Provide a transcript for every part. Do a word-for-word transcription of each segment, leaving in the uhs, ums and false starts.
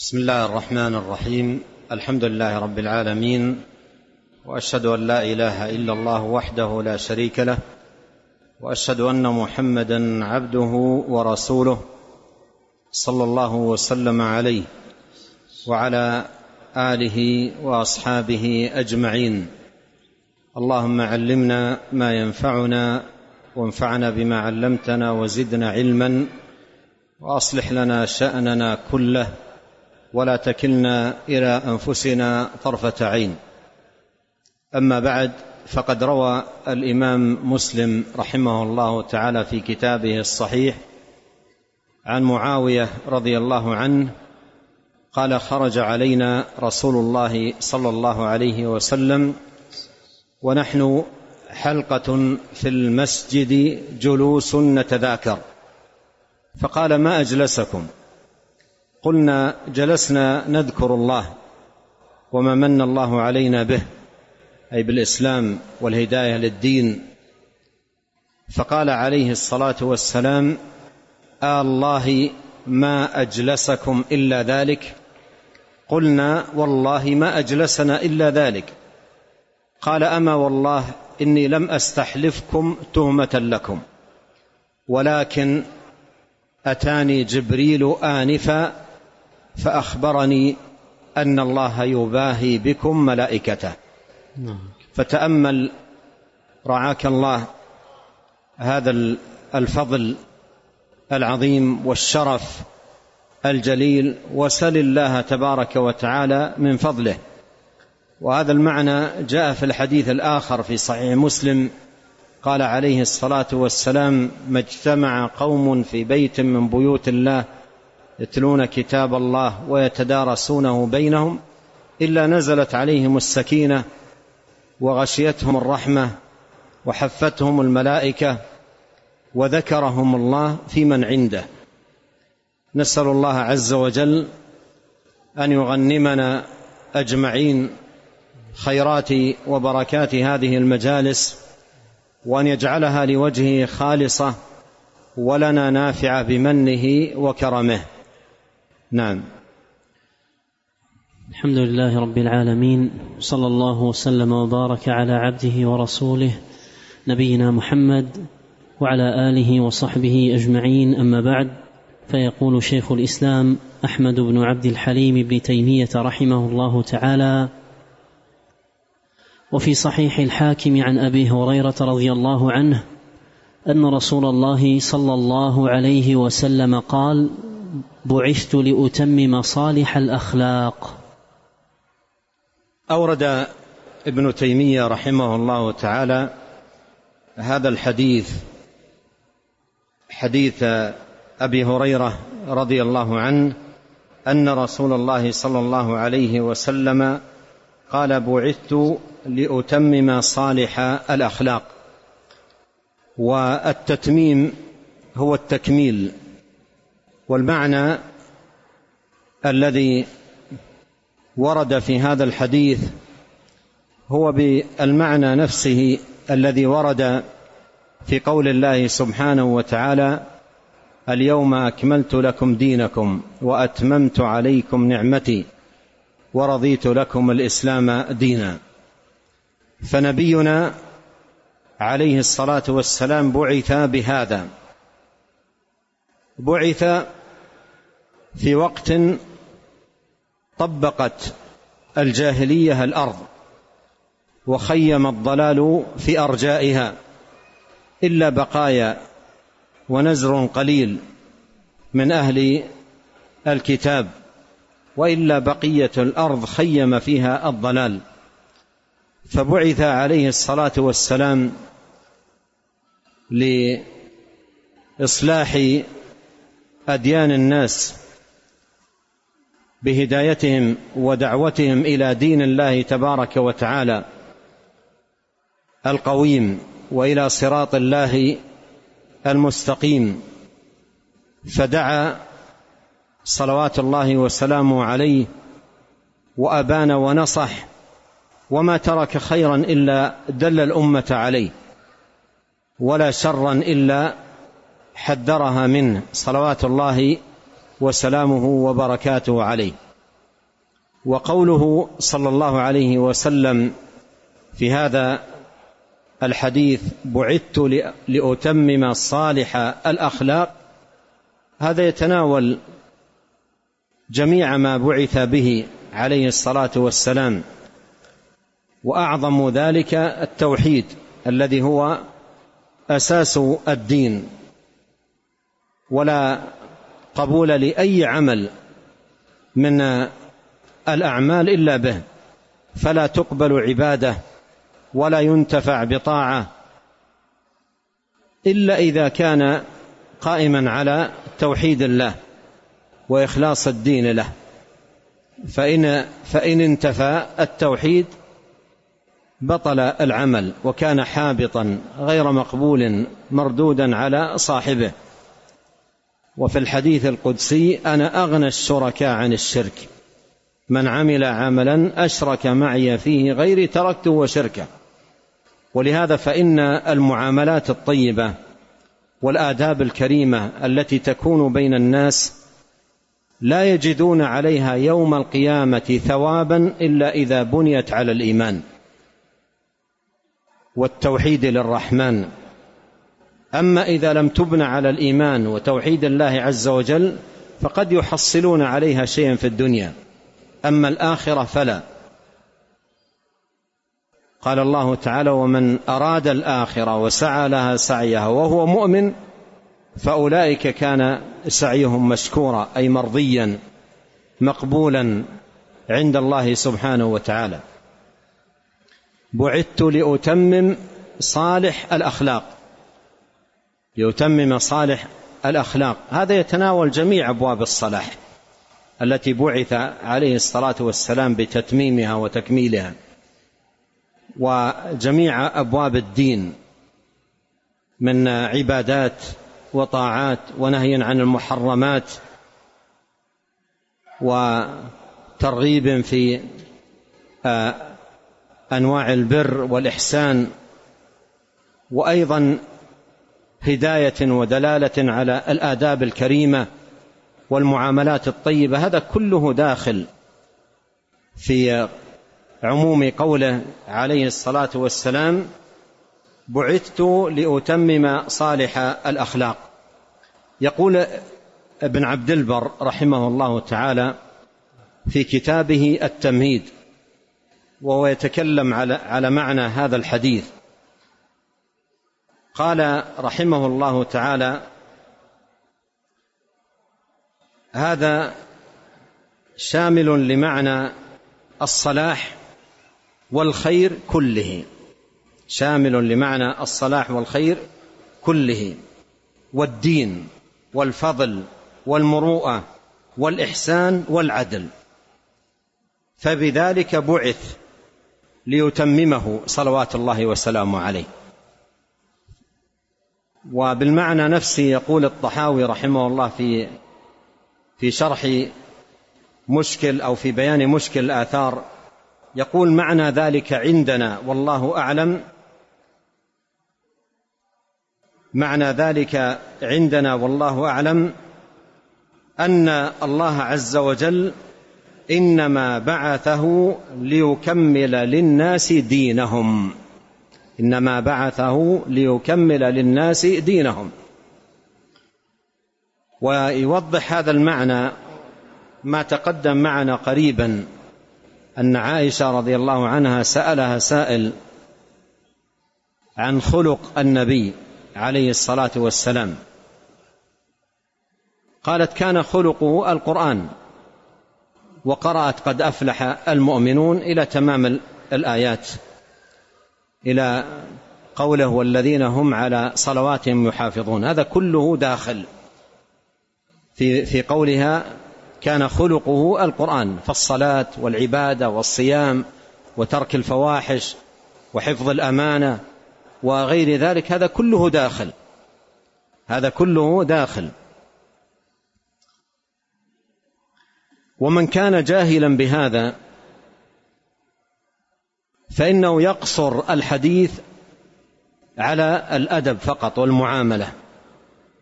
بسم الله الرحمن الرحيم. الحمد لله رب العالمين، وأشهد أن لا إله إلا الله وحده لا شريك له، وأشهد أن محمدا عبده ورسوله صلى الله وسلم عليه وعلى آله وأصحابه أجمعين. اللهم علمنا ما ينفعنا وانفعنا بما علمتنا وزدنا علما، وأصلح لنا شأننا كله ولا تكلنا إلى أنفسنا طرفة عين. أما بعد، فقد روى الإمام مسلم رحمه الله تعالى في كتابه الصحيح عن معاوية رضي الله عنه قال: خرج علينا رسول الله صلى الله عليه وسلم ونحن حلقة في المسجد جلوس نتذاكر، فقال: ما أجلسكم؟ قلنا: جلسنا نذكر الله وما من الله علينا به، أي بالإسلام والهداية للدين. فقال عليه الصلاة والسلام: آه الله ما أجلسكم إلا ذلك؟ قلنا: والله ما أجلسنا إلا ذلك. قال: أما والله إني لم أستحلفكم تهمة لكم، ولكن أتاني جبريل آنفا فأخبرني أن الله يباهي بكم ملائكته. فتأمل رعاك الله هذا الفضل العظيم والشرف الجليل، وسل الله تبارك وتعالى من فضله. وهذا المعنى جاء في الحديث الآخر في صحيح مسلم، قال عليه الصلاة والسلام: ما اجتمع قوم في بيت من بيوت الله يتلون كتاب الله ويتدارسونه بينهم إلا نزلت عليهم السكينة وغشيتهم الرحمة وحفتهم الملائكة وذكرهم الله في من عنده. نسأل الله عز وجل أن يغنمنا أجمعين خيرات وبركات هذه المجالس، وأن يجعلها لوجهه خالصة ولنا نافعة بمنه وكرمه. نعم. الحمد لله رب العالمين، صلى الله وسلم وبارك على عبده ورسوله نبينا محمد وعلى آله وصحبه أجمعين. أما بعد، فيقول شيخ الإسلام أحمد بن عبد الحليم بن تيمية رحمه الله تعالى: وفي صحيح الحاكم عن أبي هريرة رضي الله عنه أن رسول الله صلى الله عليه وسلم قال: بعثت لأتمم صالح الأخلاق. أورد ابن تيمية رحمه الله تعالى هذا الحديث، حديث أبي هريرة رضي الله عنه أن رسول الله صلى الله عليه وسلم قال: بعثت لأتمم صالح الأخلاق. والتتميم هو التكميل، والمعنى الذي ورد في هذا الحديث هو بالمعنى نفسه الذي ورد في قول الله سبحانه وتعالى: اليوم أكملت لكم دينكم وأتممت عليكم نعمتي ورضيت لكم الإسلام دينا. فنبينا عليه الصلاة والسلام بعث بهذا، بعث في وقت طبقت الجاهلية الأرض وخيم الضلال في أرجائها، إلا بقايا ونزر قليل من أهل الكتاب، وإلا بقية الأرض خيم فيها الضلال. فبعث عليه الصلاة والسلام لإصلاح أديان الناس بهدايتهم ودعوتهم إلى دين الله تبارك وتعالى القويم، وإلى صراط الله المستقيم. فدعا صلوات الله وسلامه عليه وأبان ونصح، وما ترك خيرا إلا دل الأمة عليه، ولا شرا إلا حذرها منه صلوات الله وسلامه وبركاته عليه. وقوله صلى الله عليه وسلم في هذا الحديث بعثت لأتمم صالح الأخلاق، هذا يتناول جميع ما بعث به عليه الصلاة والسلام، وأعظم ذلك التوحيد الذي هو أساس الدين، ولا قبول لأي عمل من الأعمال إلا به، فلا تقبل عبادة ولا ينتفع بطاعة إلا إذا كان قائما على توحيد الله وإخلاص الدين له، فإن, فإن انتفى التوحيد بطل العمل وكان حابطا غير مقبول مردودا على صاحبه. وفي الحديث القدسي أنا أغنى الشركاء عن الشرك، من عمل عملا أشرك معي فيه غيري تركته وشركه. ولهذا فإن المعاملات الطيبة والآداب الكريمة التي تكون بين الناس لا يجدون عليها يوم القيامة ثوابا إلا إذا بنيت على الإيمان والتوحيد للرحمن. أما إذا لم تبنى على الإيمان وتوحيد الله عز وجل فقد يحصلون عليها شيئا في الدنيا، أما الآخرة فلا. قال الله تعالى ومن أراد الآخرة وسعى لها سعيها وهو مؤمن فأولئك كان سعيهم مشكورا، أي مرضيا مقبولا عند الله سبحانه وتعالى. بعثت لأتمم صالح الأخلاق، لأتمم صالح الأخلاق، هذا يتناول جميع أبواب الصلاح التي بعث عليه الصلاة والسلام بتتميمها وتكميلها، وجميع أبواب الدين من عبادات وطاعات ونهي عن المحرمات وترغيب في أنواع البر والإحسان، وأيضا هداية ودلالة على الآداب الكريمة والمعاملات الطيبة. هذا كله داخل في عموم قوله عليه الصلاة والسلام بعثت لأتمم صالح الأخلاق. يقول ابن عبد البر رحمه الله تعالى في كتابه التمهيد وهو يتكلم على على معنى هذا الحديث، قال رحمه الله تعالى هذا شامل لمعنى الصلاح والخير كله، شامل لمعنى الصلاح والخير كله، والدين والفضل والمروءة والإحسان والعدل، فبذلك بعث ليتممه صلوات الله وسلامه عليه. وبالمعنى نفسه يقول الطحاوي رحمه الله في في شرح مشكل أو في بيان مشكل الآثار، يقول معنى ذلك عندنا والله أعلم، معنى ذلك عندنا والله أعلم أن الله عز وجل إنما بعثه ليكمل للناس دينهم، إنما بعثه ليكمل للناس دينهم. ويوضح هذا المعنى ما تقدم معنا قريبا أن عائشة رضي الله عنها سألها سائل عن خلق النبي عليه الصلاة والسلام، قالت كان خلقه القرآن، وقرأت قد أفلح المؤمنون إلى تمام الآيات، إلى قوله والذين هم على صلواتهم يحافظون. هذا كله داخل في في قولها كان خلقه القرآن، فالصلاة والعبادة والصيام وترك الفواحش وحفظ الأمانة وغير ذلك، هذا كله داخل، هذا كله داخل. ومن كان جاهلا بهذا فإنه يقصر الحديث على الأدب فقط والمعاملة،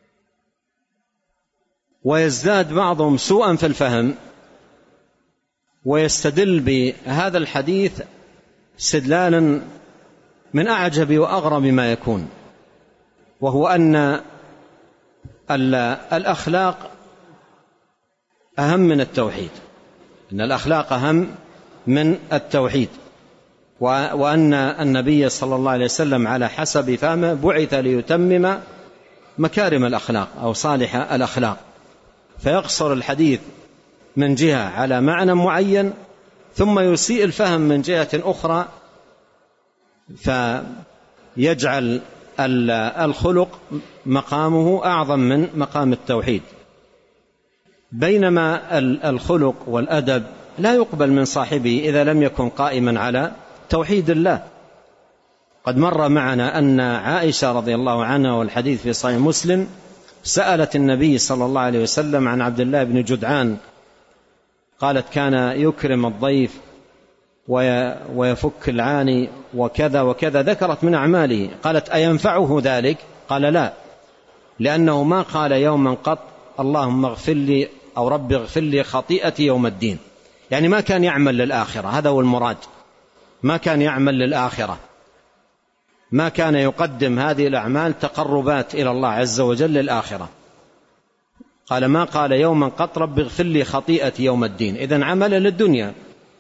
ويزداد بعضهم سوءا في الفهم ويستدل بهذا الحديث استدلالا من أعجب وأغرب ما يكون، وهو أن الأخلاق أهم من التوحيد، أن الأخلاق أهم من التوحيد، وأن النبي صلى الله عليه وسلم على حسب فهمه بعث ليتمم مكارم الأخلاق أو صالح الأخلاق، فيقصر الحديث من جهة على معنى معين ثم يسيء الفهم من جهة أخرى، فيجعل الخلق مقامه أعظم من مقام التوحيد، بينما الخلق والأدب لا يقبل من صاحبه إذا لم يكن قائما على توحيد الله. قد مر معنا أن عائشة رضي الله عنها والحديث في صحيح مسلم سألت النبي صلى الله عليه وسلم عن عبد الله بن جدعان، قالت كان يكرم الضيف ويفك العاني وكذا وكذا، ذكرت من أعماله، قالت أينفعه ذلك؟ قال لا، لأنه ما قال يوما قط اللهم اغفر لي أو رب اغفر لي خطيئتي يوم الدين، يعني ما كان يعمل للآخرة، هذا هو المراد، ما كان يعمل للآخرة، ما كان يقدم هذه الأعمال تقربات إلى الله عز وجل للآخرة. قال ما قال يوما قط رب اغفر لي خطيئتي يوم الدين، إذن عمل للدنيا،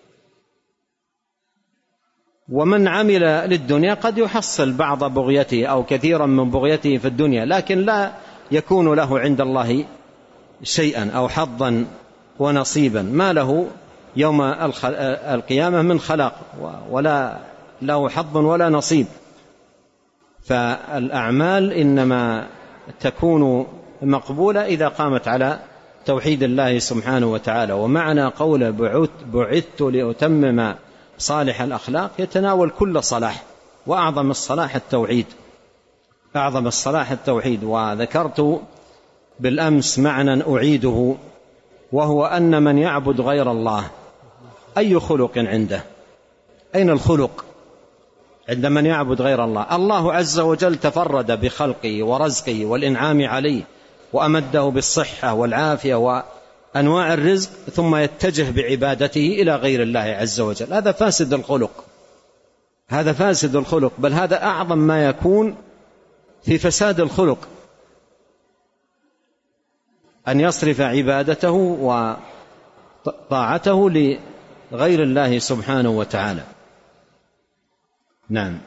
ومن عمل للدنيا قد يحصل بعض بغيته أو كثيرا من بغيته في الدنيا، لكن لا يكون له عند الله شيئا أو حظا ونصيبا، ما له يوم القيامة من خلاق ولا له حظ ولا نصيب. فالأعمال إنما تكون مقبولة إذا قامت على توحيد الله سبحانه وتعالى. ومعنى قول بعثت لأتمم صالح الأخلاق يتناول كل صلاح، وأعظم الصلاح التوحيد، أعظم الصلاح التوحيد. وذكرت بالأمس معنى أعيده، وهو أن من يعبد غير الله أي خلق عنده؟ أين الخلق عند من يعبد غير الله؟ الله عز وجل تفرد بخلقه ورزقه والإنعام عليه، وأمده بالصحة والعافية وأنواع الرزق، ثم يتجه بعبادته إلى غير الله عز وجل. هذا فاسد الخلق، هذا فاسد الخلق، بل هذا أعظم ما يكون في فساد الخلق، أن يصرف عبادته وطاعته لغير الله سبحانه وتعالى. نعم.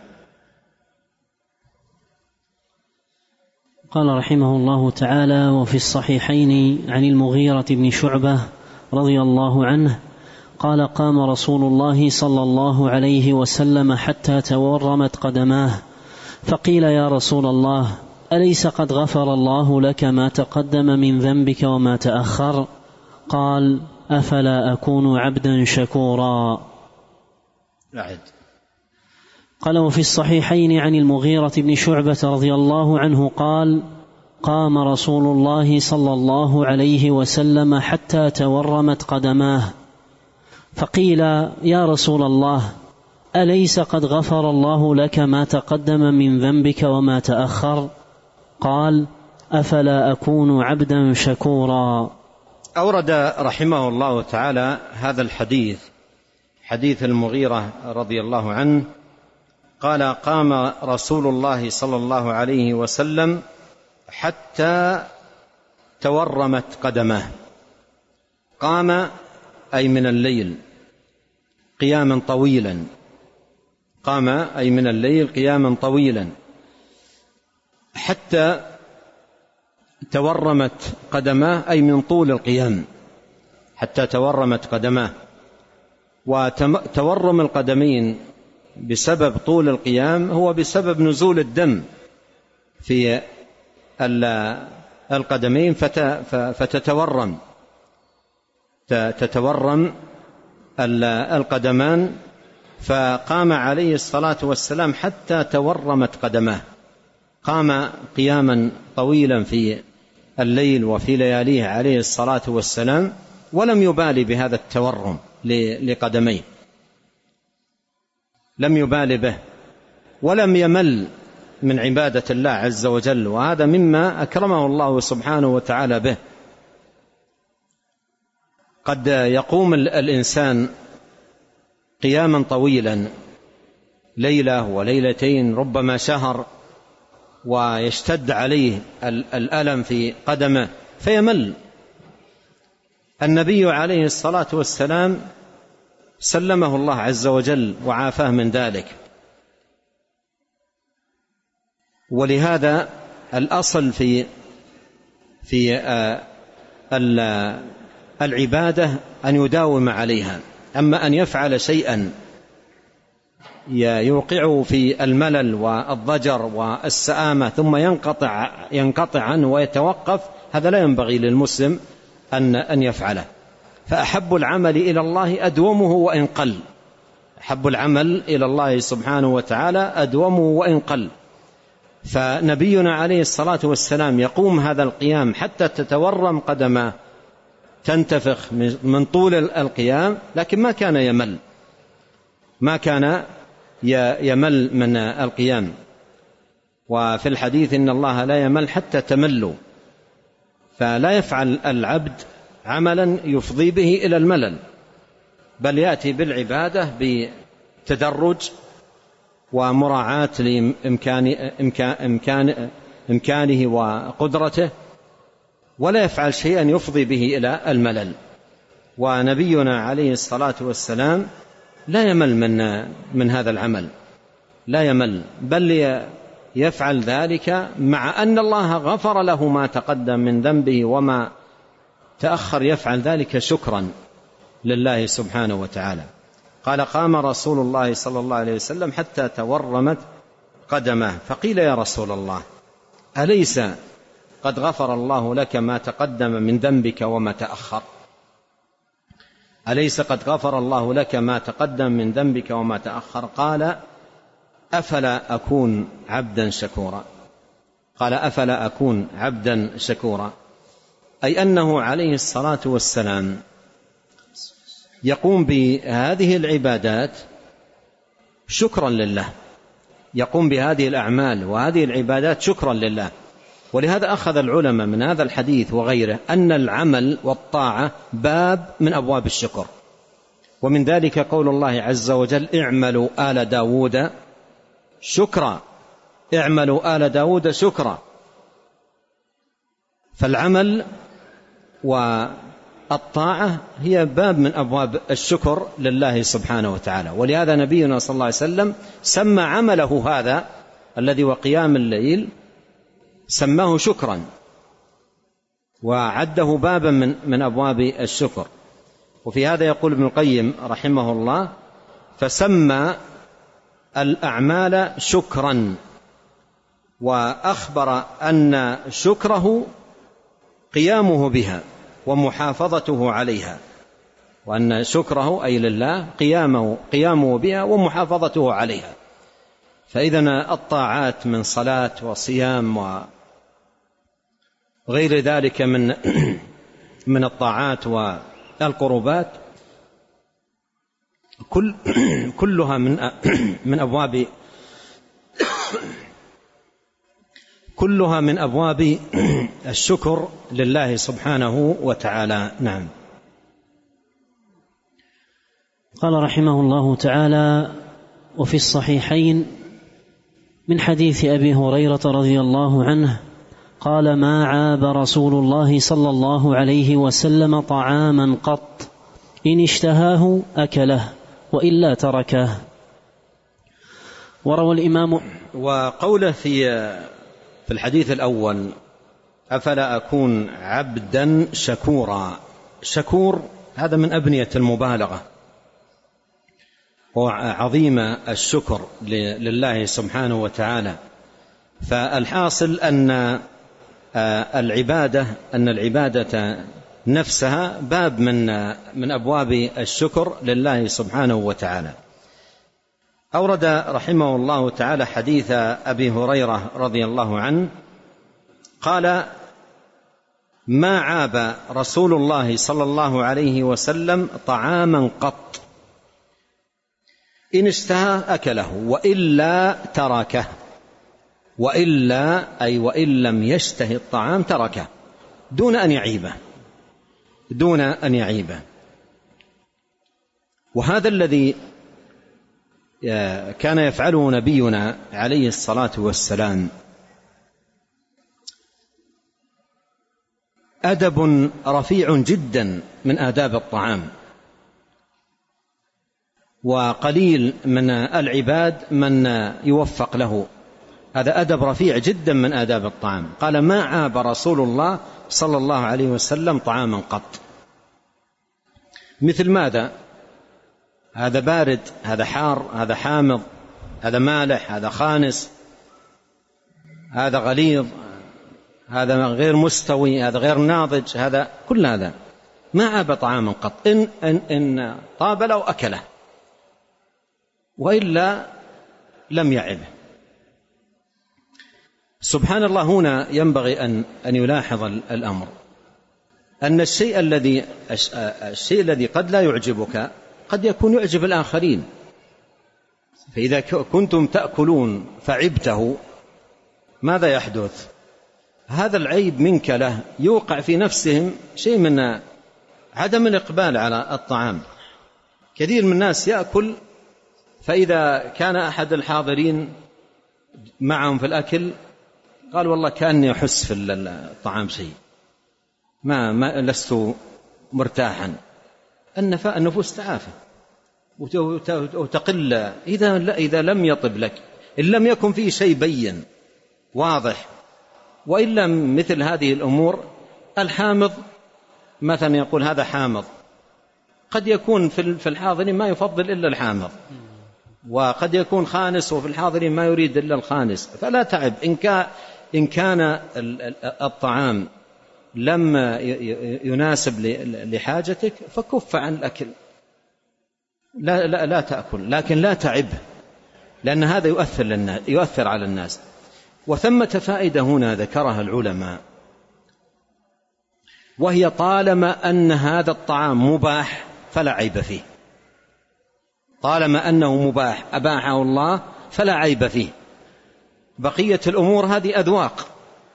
قال رحمه الله تعالى: وفي الصحيحين عن المغيرة بن شعبة رضي الله عنه قال: قام رسول الله صلى الله عليه وسلم حتى تورمت قدماه، فقيل: يا رسول الله، أليس قد غفر الله لك ما تقدم من ذنبك وما تأخر؟ قال: أفلا أكون عبدا شكورا. أعد. قال: وفي الصحيحين عن المغيرة بن شعبة رضي الله عنه قال: قام رسول الله صلى الله عليه وسلم حتى تورمت قدماه، فقيل: يا رسول الله، أليس قد غفر الله لك ما تقدم من ذنبك وما تأخر؟ قال: أفلا أكون عبدا شكورا. أورد رحمه الله تعالى هذا الحديث، حديث المغيرة رضي الله عنه، قال: قام رسول الله صلى الله عليه وسلم حتى تورمت قدماه. قام أي من الليل قياما طويلا، قام أي من الليل قياما طويلا حتى تورمت قدماه، أي من طول القيام، حتى تورمت قدماه. وتورم القدمين بسبب طول القيام هو بسبب نزول الدم في القدمين فتتورم تتورم القدمان، فقام عليه الصلاة والسلام حتى تورمت قدماه، قام قياما طويلا في الليل وفي لياليه عليه الصلاة والسلام، ولم يبالي بهذا التورم لقدميه، لم يبالي به، ولم يمل من عبادة الله عز وجل، وهذا مما أكرمه الله سبحانه وتعالى به. قد يقوم الإنسان قياما طويلا، ليلة وليلتين ربما شهر، ويشتد عليه الألم في قدمه فيمل. النبي عليه الصلاة والسلام سلمه الله عز وجل وعافاه من ذلك. ولهذا الأصل في في العبادة أن يداوم عليها. أما أن يفعل شيئا يوقعه في الملل والضجر والسآمة ثم ينقطع ينقطع عنه ويتوقف، هذا لا ينبغي للمسلم أن أن يفعله. فأحب العمل إلى الله أدومه وإن قل، أحب العمل إلى الله سبحانه وتعالى أدومه وإن قل. فنبينا عليه الصلاة والسلام يقوم هذا القيام حتى تتورم قدمه، تنتفخ من طول القيام، لكن ما كان يمل، ما كان يمل من القيام. وفي الحديث إن الله لا يمل حتى تملوا، فلا يفعل العبد عملا يفضي به إلى الملل، بل يأتي بالعبادة بتدرج ومراعاة لإمكان إمكان إمكانه وقدرته، ولا يفعل شيئا يفضي به إلى الملل. ونبينا عليه الصلاة والسلام لا يمل من من هذا العمل، لا يمل، بل يفعل ذلك مع أن الله غفر له ما تقدم من ذنبه وما تأخر، يفعل ذلك شكرا لله سبحانه وتعالى. قال: قام رسول الله صلى الله عليه وسلم حتى تورمت قدمه، فقيل: يا رسول الله، أليس قد غفر الله لك ما تقدم من ذنبك وما تأخر؟ أليس قد غفر الله لك ما تقدم من ذنبك وما تأخر؟ قال: أفلا أكون عبدا شكورا. قال: أفلا أكون عبدا شكورا، أي أنه عليه الصلاة والسلام يقوم بهذه العبادات شكرا لله، يقوم بهذه الأعمال وهذه العبادات شكرا لله. ولهذا أخذ العلماء من هذا الحديث وغيره أن العمل والطاعة باب من أبواب الشكر. ومن ذلك قول الله عز وجل: اعملوا آل داود شكرا، اعملوا آل داود شكرا. فالعمل والطاعة هي باب من أبواب الشكر لله سبحانه وتعالى. ولهذا نبينا صلى الله عليه وسلم سمى عمله هذا الذي وقيام الليل سماه شكرا، وعده بابا من, من أبواب الشكر. وفي هذا يقول ابن القيم رحمه الله: فسمى الأعمال شكرا، وأخبر أن شكره قيامه بها ومحافظته عليها، وأن شكره أي لله قيامه, قيامه بها ومحافظته عليها. فإذن الطاعات من صلاة وصيام وغير ذلك من من الطاعات والقربات كل كلها من من أبواب كلها من أبواب الشكر لله سبحانه وتعالى. نعم. قال رحمه الله تعالى: وفي الصحيحين من حديث أبي هريرة رضي الله عنه قال: ما عاب رسول الله صلى الله عليه وسلم طعاما قط، إن اشتهاه أكله وإلا تركه. وروى الإمام. وقوله في في الحديث الأول: أفلا أكون عبدا شكورا، شكور هذا من أبنية المبالغة، وعظيم الشكر لله سبحانه وتعالى. فالحاصل أن العبادة أن العبادة نفسها باب من من أبواب الشكر لله سبحانه وتعالى. أورد رحمه الله تعالى حديث أبي هريرة رضي الله عنه قال: ما عاب رسول الله صلى الله عليه وسلم طعاما قط، إن اشتهى أكله وإلا تركه. وإلا أي وإن لم يشتهي الطعام تركه، دون أن يعيبه، دون أن يعيبه. وهذا الذي كان يفعله نبينا عليه الصلاة والسلام أدب رفيع جدا من آداب الطعام، وقليل من العباد من يوفق له. هذا أدب رفيع جدا من آداب الطعام. قال: ما عاب رسول الله صلى الله عليه وسلم طعاما قط. مثل ماذا؟ هذا بارد، هذا حار، هذا حامض، هذا مالح، هذا خانس، هذا غليظ، هذا غير مستوي، هذا غير ناضج، هذا كل هذا ما عاب طعاما قط إن, إن, إن طاب له أكله، وإلا لم يعبه. سبحان الله. هنا ينبغي أن, أن يلاحظ الأمر أن الشيء الذي الشيء الذي قد لا يعجبك قد يكون يعجب الآخرين. فإذا كنتم تأكلون فعبته ماذا يحدث؟ هذا العيب منك له يوقع في نفسهم شيء من عدم الإقبال على الطعام. كثير من الناس يأكل، فإذا كان أحد الحاضرين معهم في الأكل قال: والله كأني أحس في الطعام شيء، ما, ما لست مرتاحا. النفوس تعافى وتقل إذا, إذا لم يطب لك، إن لم يكن فيه شيء بين واضح. وإلا مثل هذه الأمور الحامض مثلا يقول هذا حامض، قد يكون في الحاضرين ما يفضل إلا الحامض، وقد يكون خانس وفي الحاضرين ما يريد إلا الخانس. فلا تعب إن كان الطعام لم يناسب لحاجتك فكف عن الأكل، لا, لا, لا تأكل، لكن لا تعب، لأن هذا يؤثر, للناس يؤثر على الناس. وثمة فائدة هنا ذكرها العلماء، وهي طالما أن هذا الطعام مباح فلا عيب فيه. طالما أنه مباح أباحه الله فلا عيب فيه. بقية الأمور هذه أذواق،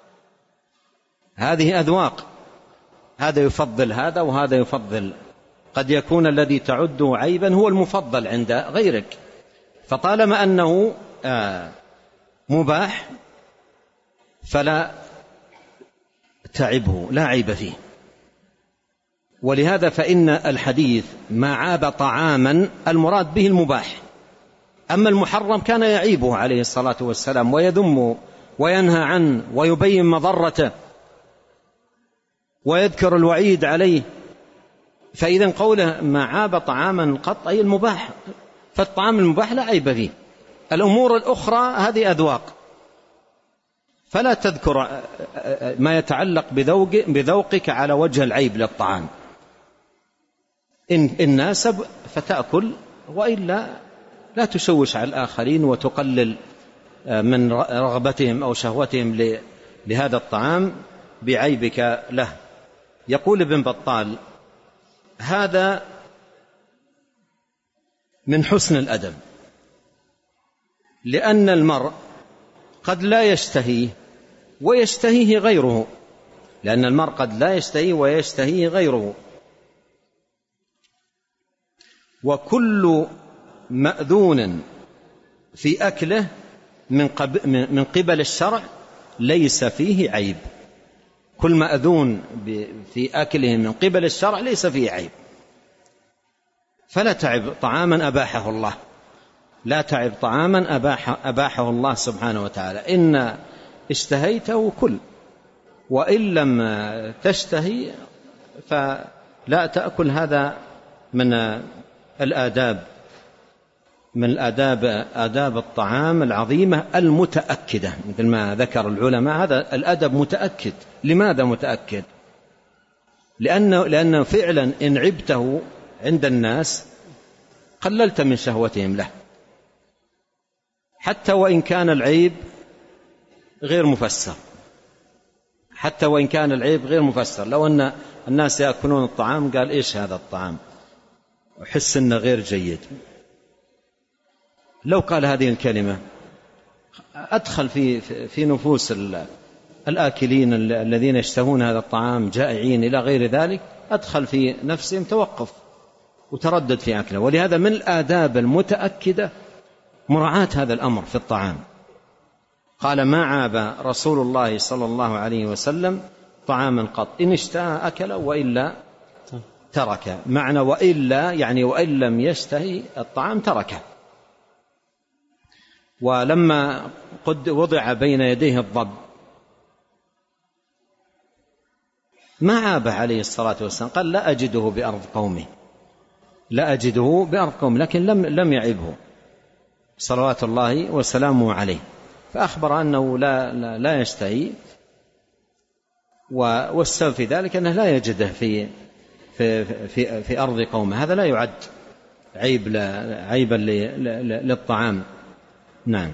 هذه أذواق، هذا يفضل هذا وهذا يفضل. قد يكون الذي تعده عيبا هو المفضل عند غيرك. فطالما أنه مباح فلا تعبه، لا عيب فيه. ولهذا فإن الحديث ما عاب طعاما المراد به المباح، أما المحرم كان يعيبه عليه الصلاة والسلام ويذمه وينهى عنه ويبين مضرته ويذكر الوعيد عليه. فإذا قوله ما عاب طعاما قط أي المباح، فالطعام المباح لا عيب فيه. الأمور الأخرى هذه أذواق، فلا تذكر ما يتعلق بذوقك على وجه العيب للطعام. إن ناسب فتأكل، وإلا لا تشوش على الآخرين وتقلل من رغبتهم أو شهوتهم لهذا الطعام بعيبك له. يقول ابن بطال: هذا من حسن الأدب، لأن المرء قد لا يشتهيه ويشتهيه غيره، لأن المرء قد لا يشتهيه ويشتهيه غيره. وكل مأذون في أكله من قبل الشرع ليس فيه عيب. كل مأذون في أكله من قبل الشرع ليس فيه عيب. فلا تعب طعاما أباحه الله، لا تعب طعاما أباح أباحه الله سبحانه وتعالى. إن اشتهيته كل، وإن لم تشتهي فلا تأكل. هذا من الآداب، من الآداب آداب الطعام العظيمة المتأكدة، مثل ما ذكر العلماء. هذا الأدب متأكد. لماذا متأكد؟ لأنه, لأنه فعلا إن عبته عند الناس قللت من شهوتهم له، حتى وإن كان العيب غير مفسر، حتى وإن كان العيب غير مفسر. لو أن الناس يأكلون الطعام قال: إيش هذا الطعام؟ أحس أنه غير جيد. لو قال هذه الكلمة أدخل في في نفوس الآكلين الذين يشتهون هذا الطعام جائعين إلى غير ذلك، أدخل في نفسهم توقف وتردد في أكله. ولهذا من الآداب المتأكدة مراعاة هذا الأمر في الطعام. قال ما عاب رسول الله صلى الله عليه وسلم طعاما قط، إن اشتهى أكل وإلا ترك. معنى وإلا يعني وإن لم يشتهي الطعام تركه. ولما قد وضع بين يديه الضب ما عاب عليه الصلاة والسلام، قال لا أجده بأرض قومه، لا أجده بأرض قومه، لكن لم لم يعبه صلوات الله وسلامه عليه، فأخبر أنه لا لا, لا يشتهي، والسبب في ذلك أنه لا يجده في في في, في أرض قومه. هذا لا يعد عيب عيبا للطعام. نعم.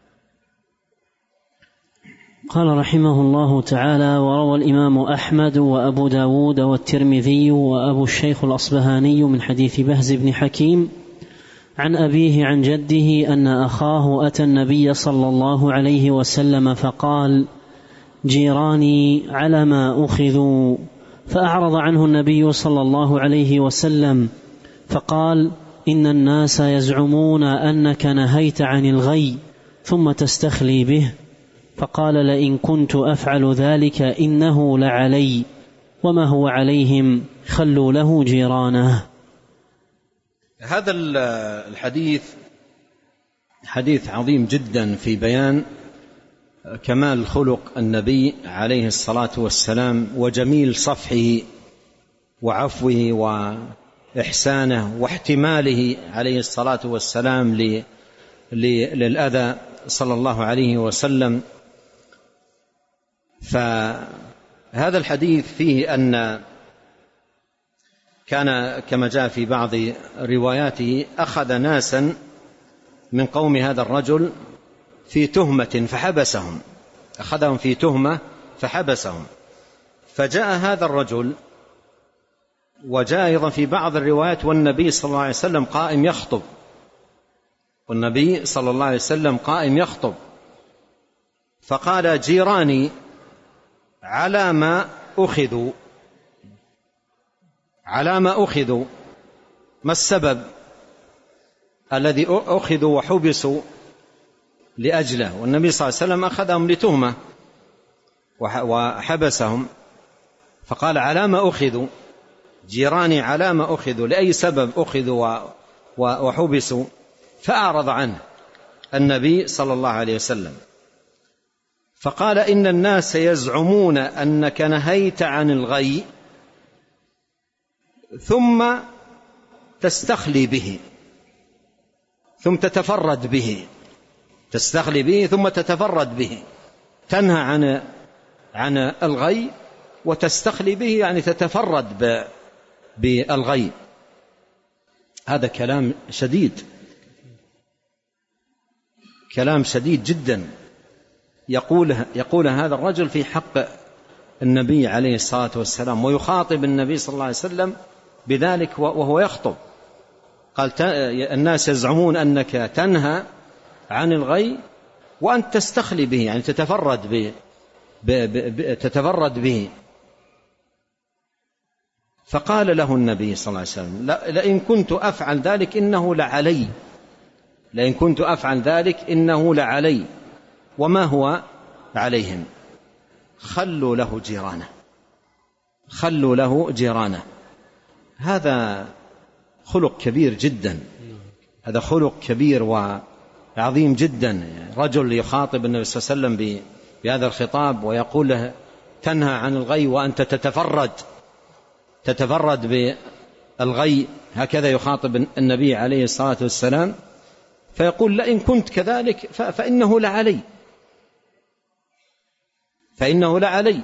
قال رحمه الله تعالى: وروى الإمام أحمد وأبو داود والترمذي وأبو الشيخ الأصبهاني من حديث بهز بن حكيم عن أبيه عن جده أن أخاه أتى النبي صلى الله عليه وسلم فقال: جيراني على ما أخذوا، فأعرض عنه النبي صلى الله عليه وسلم فقال: إن الناس يزعمون أنك نهيت عن الغي ثم تستخلي به. فقال: لئن كنت أفعل ذلك إنه لعلي، وما هو عليهم، خلوا له جيرانه. هذا الحديث حديث عظيم جدا في بيان كمال خلق النبي عليه الصلاة والسلام وجميل صفحه وعفوه وإحسانه واحتماله عليه الصلاة والسلام للأذى صلى الله عليه وسلم. فهذا الحديث فيه أن كان كما جاء في بعض رواياته أخذ ناسا من قوم هذا الرجل في تهمة فحبسهم، أخذهم في تهمة فحبسهم، فجاء هذا الرجل، وجاء أيضا في بعض الروايات والنبي صلى الله عليه وسلم قائم يخطب، والنبي صلى الله عليه وسلم قائم يخطب، فقال: جيراني على ما أخذوا، على ما أخذوا، ما السبب الذي أخذوا وحبسوا لأجله؟ والنبي صلى الله عليه وسلم أخذهم لتهمة وحبسهم، فقال: على ما أخذوا، جيراني على ما أخذوا، لأي سبب أخذوا وحبسوا؟ فأعرض عنه النبي صلى الله عليه وسلم فقال: إن الناس يزعمون أنك نهيت عن الغي ثم تستخلي به، ثم تتفرد به، تستخلي به ثم تتفرد به، تنهى عن عن الغي وتستخلي به يعني تتفرد بالغي. هذا كلام شديد، كلام شديد جدا يقول يقول هذا الرجل في حق النبي عليه الصلاة والسلام، ويخاطب النبي صلى الله عليه وسلم بذلك وهو يخطب. قال: الناس يزعمون أنك تنهى عن الغي وأنت تستخلي به، يعني تتفرد به, تتفرد به. فقال له النبي صلى الله عليه وسلم: لئن كنت أفعل ذلك إنه لعلي، لئن كنت أفعل ذلك إنه لعلي، وما هو عليهم، خلوا له جيرانه، خلوا له جيرانه. هذا خلق كبير جدا، هذا خلق كبير وعظيم جدا. رجل يخاطب النبي صلى الله عليه وسلم بهذا الخطاب ويقول له: تنهى عن الغي وأنت تتفرد تتفرد بالغي، هكذا يخاطب النبي عليه الصلاة والسلام، فيقول: لئن كنت كذلك فإنه لعلي، فإنه لعلي.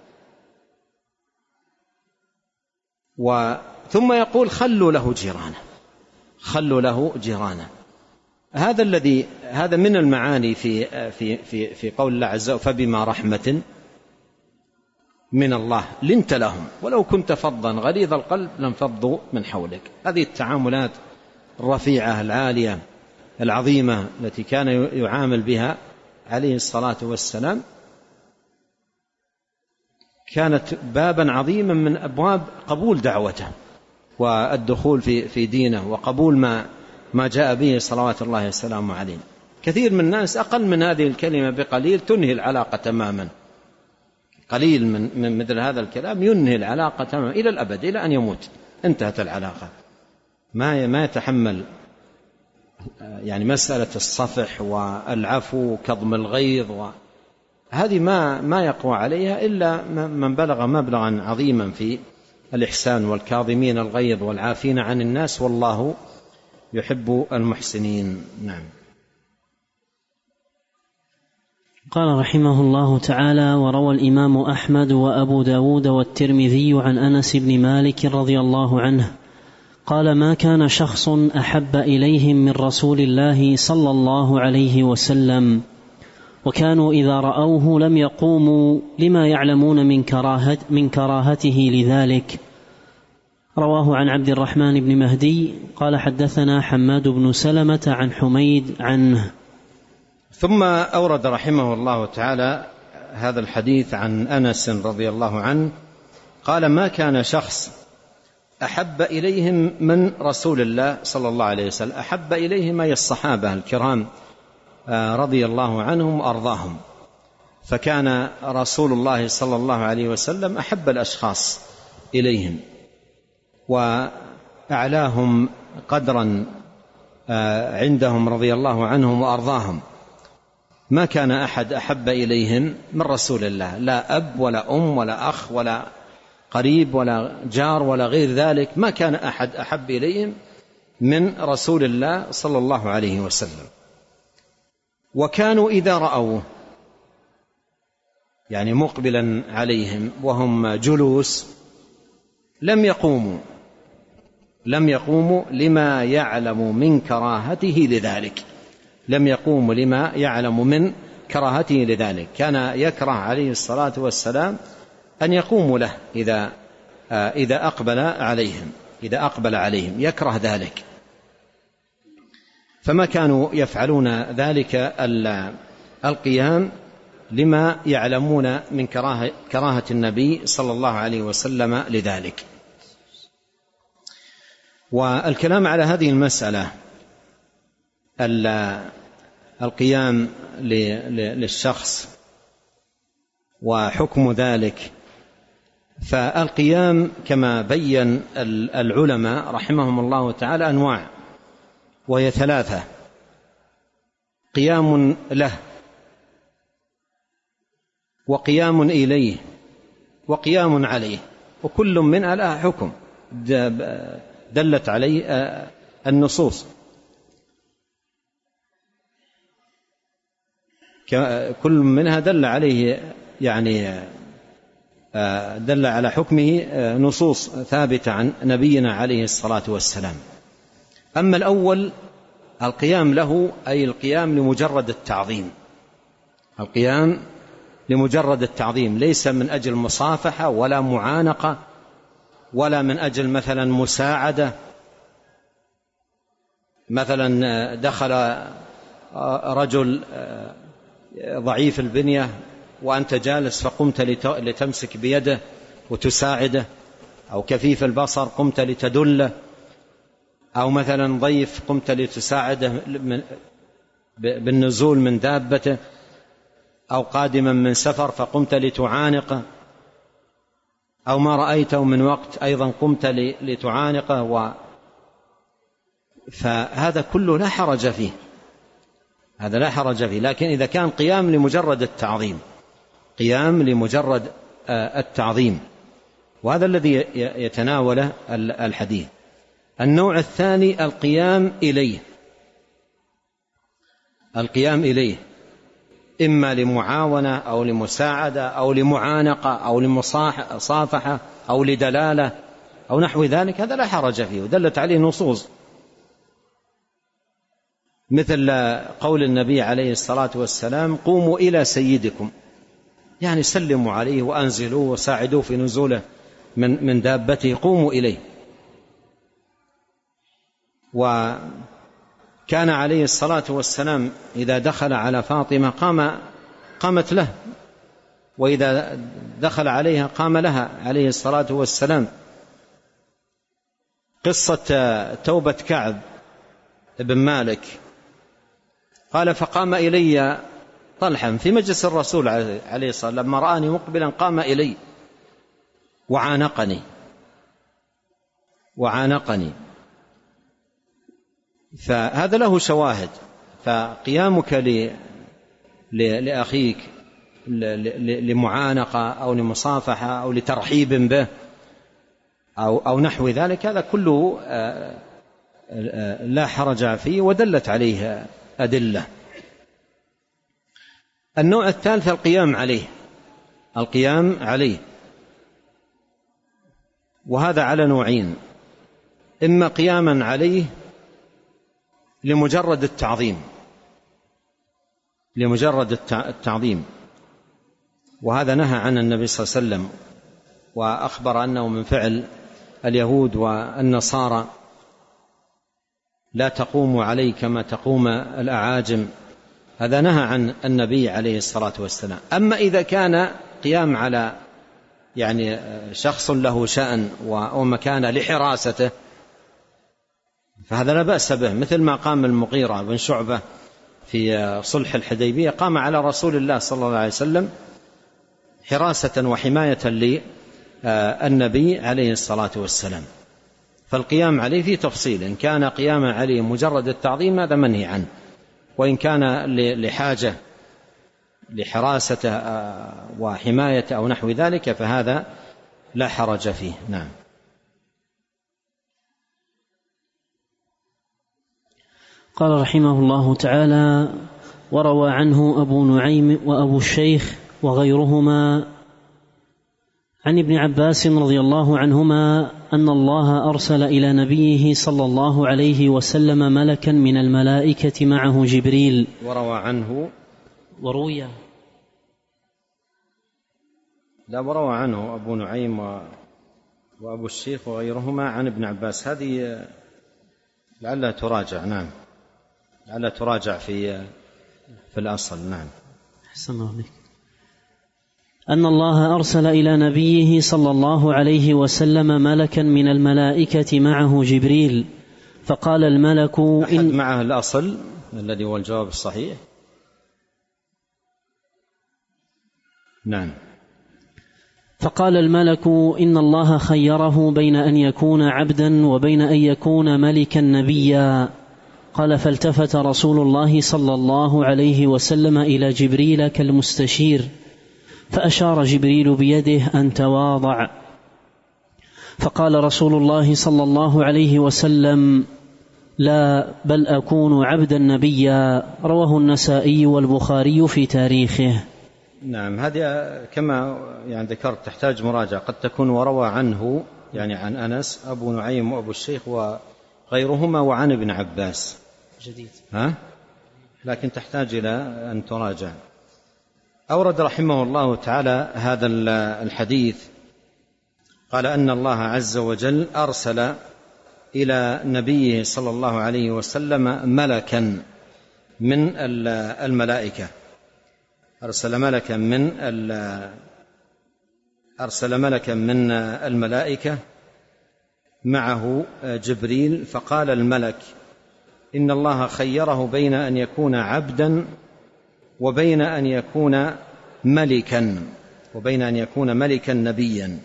ثم يقول: خلوا له جيرانه، خلوا له جيرانه. هذا الذي هذا من المعاني في في في في قول الله عز وجل: فبما رحمة من الله لنت لهم ولو كنت فظا غليظ القلب لانفضوا من حولك. هذه التعاملات الرفيعة العالية العظيمة التي كان يعامل بها عليه الصلاة والسلام كانت بابا عظيما من أبواب قبول دعوته والدخول في في دينه وقبول ما ما جاء به صلوات الله وسلامه عليه. كثير من الناس أقل من هذه الكلمة بقليل تنهي العلاقة تماما. قليل من, من مثل هذا الكلام ينهي العلاقة تماما إلى الأبد، إلى أن يموت انتهت العلاقة. ما ما يتحمل يعني مسألة الصفح والعفو وكظم الغيظ، وهذه ما ما يقوى عليها إلا من بلغ مبلغا عظيما في الإحسان، والكاظمين الغيظ والعافين عن الناس والله يحب المحسنين. نعم. قال رحمه الله تعالى: وروى الإمام أحمد وأبو داود والترمذي عن أنس بن مالك رضي الله عنه قال: ما كان شخص أحب إليهم من رسول الله صلى الله عليه وسلم، وكانوا إذا رأوه لم يقوموا لما يعلمون من كراهة من كراهته لذلك. رواه عن عبد الرحمن بن مهدي قال: حدثنا حماد بن سلمة عن حميد عنه. ثم أورد رحمه الله تعالى هذا الحديث عن أنس رضي الله عنه قال: ما كان شخص أحب إليهم من رسول الله صلى الله عليه وسلم. أحب إليهم أي الصحابة الكرام رضي الله عنهم وأرضاهم، فكان رسول الله صلى الله عليه وسلم أحب الأشخاص إليهم وأعلاهم قدرا عندهم رضي الله عنهم وأرضاهم. ما كان أحد أحب إليهم من رسول الله، لا أب ولا أم ولا أخ ولا قريب ولا جار ولا غير ذلك، ما كان أحد أحب إليهم من رسول الله صلى الله عليه وسلم. وكانوا إذا رأوه يعني مقبلا عليهم وهم جلوس لم يقوموا لم يقوموا لما يعلم من كراهته لذلك لم يقوموا لما يعلم من كراهته لذلك كان يكره عليه الصلاة والسلام أن يقوموا له إذا إذا أقبل عليهم إذا أقبل عليهم يكره ذلك، فما كانوا يفعلون ذلك القيام لما يعلمون من كراهة, كراهة النبي صلى الله عليه وسلم لذلك. والكلام على هذه المسألة القيام للشخص وحكم ذلك، فالقيام كما بين العلماء رحمهم الله تعالى أنواع، وهي ثلاثة: قيام له، وقيام إليه، وقيام عليه، وكل منها لها حكم دلت عليه النصوص. كل منها دل عليه يعني دل على حكمه نصوص ثابتة عن نبينا عليه الصلاة والسلام. أما الأول القيام له أي القيام لمجرد التعظيم، القيام لمجرد التعظيم، ليس من أجل مصافحة ولا معانقة ولا من أجل مثلا مساعدة. مثلا دخل رجل ضعيف البنية وأنت جالس فقمت لتمسك بيده وتساعده، أو كفيف البصر قمت لتدله، أو مثلا ضيف قمت لتساعده بالنزول من دابته، أو قادما من سفر فقمت لتعانقه، أو ما رأيته من وقت أيضا قمت لتعانقه و... فهذا كله لا حرج فيه، هذا لا حرج فيه. لكن إذا كان قيام لمجرد التعظيم، قيام لمجرد التعظيم، وهذا الذي يتناوله الحديث. النوع الثاني القيام إليه، القيام إليه إما لمعاونة أو لمساعدة أو لمعانقة أو لمصافحة أو لدلالة أو نحو ذلك، هذا لا حرج فيه ودلت عليه نصوص، مثل قول النبي عليه الصلاة والسلام: قوموا إلى سيدكم، يعني سلموا عليه وأنزلوه وساعدوه في نزوله من من دابته، قوموا إليه. وكان عليه الصلاة والسلام إذا دخل على فاطمة قام قامت له، وإذا دخل عليها قام لها عليه الصلاة والسلام. قصة توبة كعب بن مالك. قال فقام إلي طلحا في مجلس الرسول عليه الصلاة والسلام، لما رآني مقبلا قام إلي وعانقني وعانقني فهذا له شواهد. فقيامك لأخيك لمعانقة أو لمصافحة أو لترحيب به أو, أو نحو ذلك، هذا كله لا حرج فيه ودلت عليه أدلة. النوع الثالث القيام عليه، القيام عليه، وهذا على نوعين: إما قياما عليه لمجرد التعظيم لمجرد التعظيم وهذا نهى عن النبي صلى الله عليه وسلم، وأخبر أنه من فعل اليهود والنصارى، لا تقوم عليه كما تقوم الأعاجم، هذا نهى عن النبي عليه الصلاة والسلام. أما إذا كان قيام على يعني شخص له شأن ومكانة لحراسته فهذا لا بأس به، مثل ما قام المغيرة بن شعبة في صلح الحديبية، قام على رسول الله صلى الله عليه وسلم حراسة وحماية للنبي عليه الصلاة والسلام. فالقيام عليه في تفصيل، إن كان قيام عليه مجرد التعظيم هذا منهي عنه، وإن كان لحاجة لحراسة وحماية أو نحو ذلك فهذا لا حرج فيه. نعم. قال رحمه الله تعالى: وروى عنه أبو نعيم وأبو الشيخ وغيرهما عن ابن عباس رضي الله عنهما أن الله أرسل إلى نبيه صلى الله عليه وسلم ملكا من الملائكة معه جبريل. وروى عنه وروي لا وروى عنه أبو نعيم وأبو الشيخ وغيرهما عن ابن عباس، هذه لعلها تراجع. نعم، لعلها تراجع في في الأصل. نعم. أحسن الله عليك. أن الله أرسل إلى نبيه صلى الله عليه وسلم ملكا من الملائكة معه جبريل، فقال الملك إن معه الأصل الذي هو الجواب الصحيح. نعم. فقال الملك إن الله خيره بين أن يكون عبدا وبين أن يكون ملكا نبيا. قال فالتفت رسول الله صلى الله عليه وسلم إلى جبريل كالمستشير، فأشار جبريل بيده أن تواضع. فقال رسول الله صلى الله عليه وسلم: لا، بل أكون عبدا نبيا. رواه النسائي والبخاري في تاريخه. نعم، هذه كما يعني ذكرت تحتاج مراجعة، قد تكون وروى عنه يعني عن أنس أبو نعيم وأبو الشيخ وغيرهما وعن ابن عباس جديد، ها؟ لكن تحتاج إلى أن تراجع. أورد رحمه الله تعالى هذا الحديث، قال أن الله عز وجل أرسل إلى نبيه صلى الله عليه وسلم ملكا من الملائكة، أرسل ملكا من أرسل ملكا من الملائكة معه جبريل. فقال الملك إن الله خيره بين أن يكون عبدا وبين أن يكون ملكا وبين أن يكون ملكا نبيا.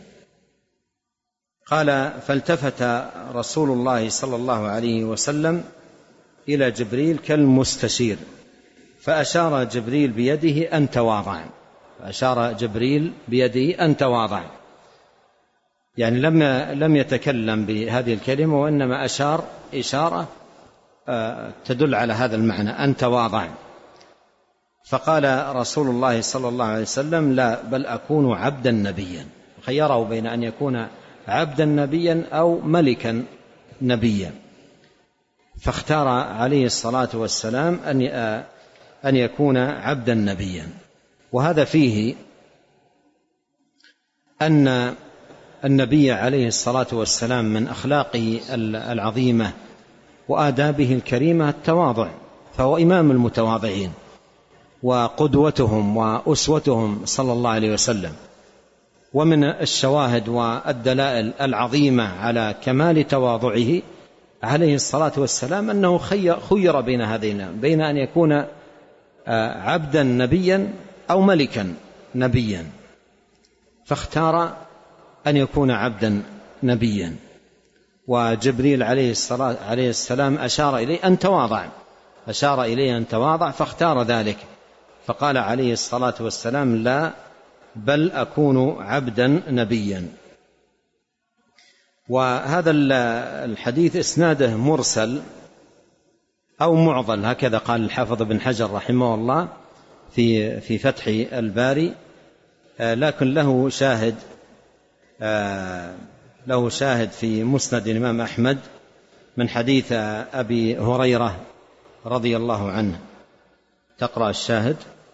قال فالتفت رسول الله صلى الله عليه وسلم إلى جبريل كالمستشير، فأشار جبريل بيده أن تواضع فأشار جبريل بيده أن تواضع يعني لم لم يتكلم بهذه الكلمة، وإنما أشار إشارة تدل على هذا المعنى أن تواضع. فقال رسول الله صلى الله عليه وسلم: لا، بل أكون عبدا نبيا. خيره بين أن يكون عبدا نبيا أو ملكا نبيا، فاختار عليه الصلاة والسلام أن أن يكون عبدا نبيا. وهذا فيه أن النبي عليه الصلاة والسلام من أخلاقه العظيمة وآدابه الكريمة التواضع، فهو إمام المتواضعين وقدوتهم وأسوتهم صلى الله عليه وسلم. ومن الشواهد والدلائل العظيمة على كمال تواضعه عليه الصلاة والسلام أنه خير بين هذين، بين أن يكون عبدا نبيا أو ملكا نبيا، فاختار أن يكون عبدا نبيا. وجبريل عليه الصلاة عليه السلام أشار إليه أن تواضع أشار إليه أن تواضع فاختار ذلك، فقال عليه الصلاة والسلام: لا، بل أكون عبدا نبيا. وهذا الحديث إسناده مرسل أو معضل، هكذا قال الحافظ بن حجر رحمه الله في في فتح الباري، لكن له شاهد له شاهد في مسند الإمام أحمد من حديث أبي هريرة رضي الله عنه. تقرأ الشاهد.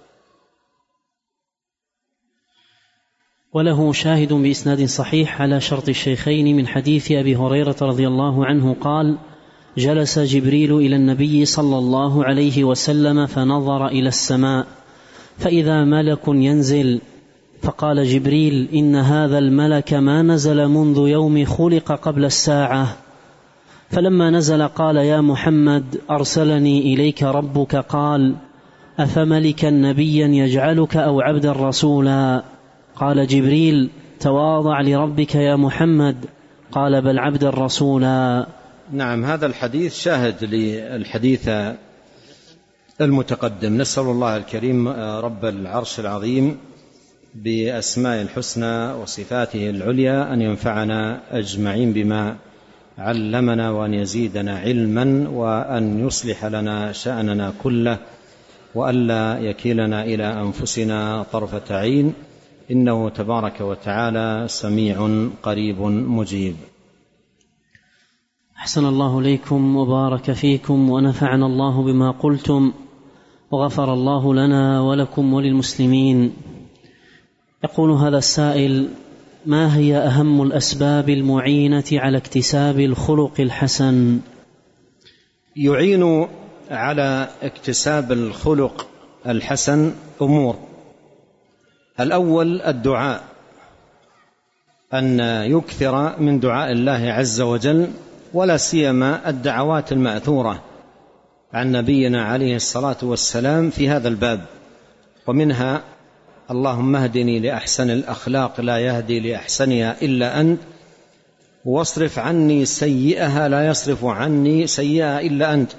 وله شاهد بإسناد صحيح على شرط الشيخين من حديث أبي هريرة رضي الله عنه قال: جلس جبريل إلى النبي صلى الله عليه وسلم فنظر إلى السماء فإذا ملك ينزل، فقال جبريل: إن هذا الملك ما نزل منذ يوم خلق قبل الساعة. فلما نزل قال: يا محمد، أرسلني إليك ربك قال: أفملكا نبيا يجعلك أو عبدا رسولا؟ قال جبريل: تواضع لربك يا محمد. قال: بل عبدا رسولا. نعم، هذا الحديث شاهد للحديث المتقدم. نسأل الله الكريم رب العرش العظيم بأسماء الحسنى وصفاته العليا أن ينفعنا أجمعين بما علمنا، وأن يزيدنا علما، وأن يصلح لنا شأننا كله، وألا يكلنا إلى أنفسنا طرفة عين، إنه تبارك وتعالى سميع قريب مجيب. أحسن الله إليكم وبارك فيكم ونفعنا الله بما قلتم وغفر الله لنا ولكم وللمسلمين. يقول هذا السائل: ما هي أهم الأسباب المعينة على اكتساب الخلق الحسن؟ يعين على اكتساب الخلق الحسن أمور. الأول الدعاء، أن يكثر من دعاء الله عز وجل، ولا سيما الدعوات المأثورة عن نبينا عليه الصلاة والسلام في هذا الباب، ومنها: اللهم اهدني لأحسن الأخلاق لا يهدي لأحسنها إلا أنت، واصرف عني سيئها لا يصرف عني سيئها إلا أنت،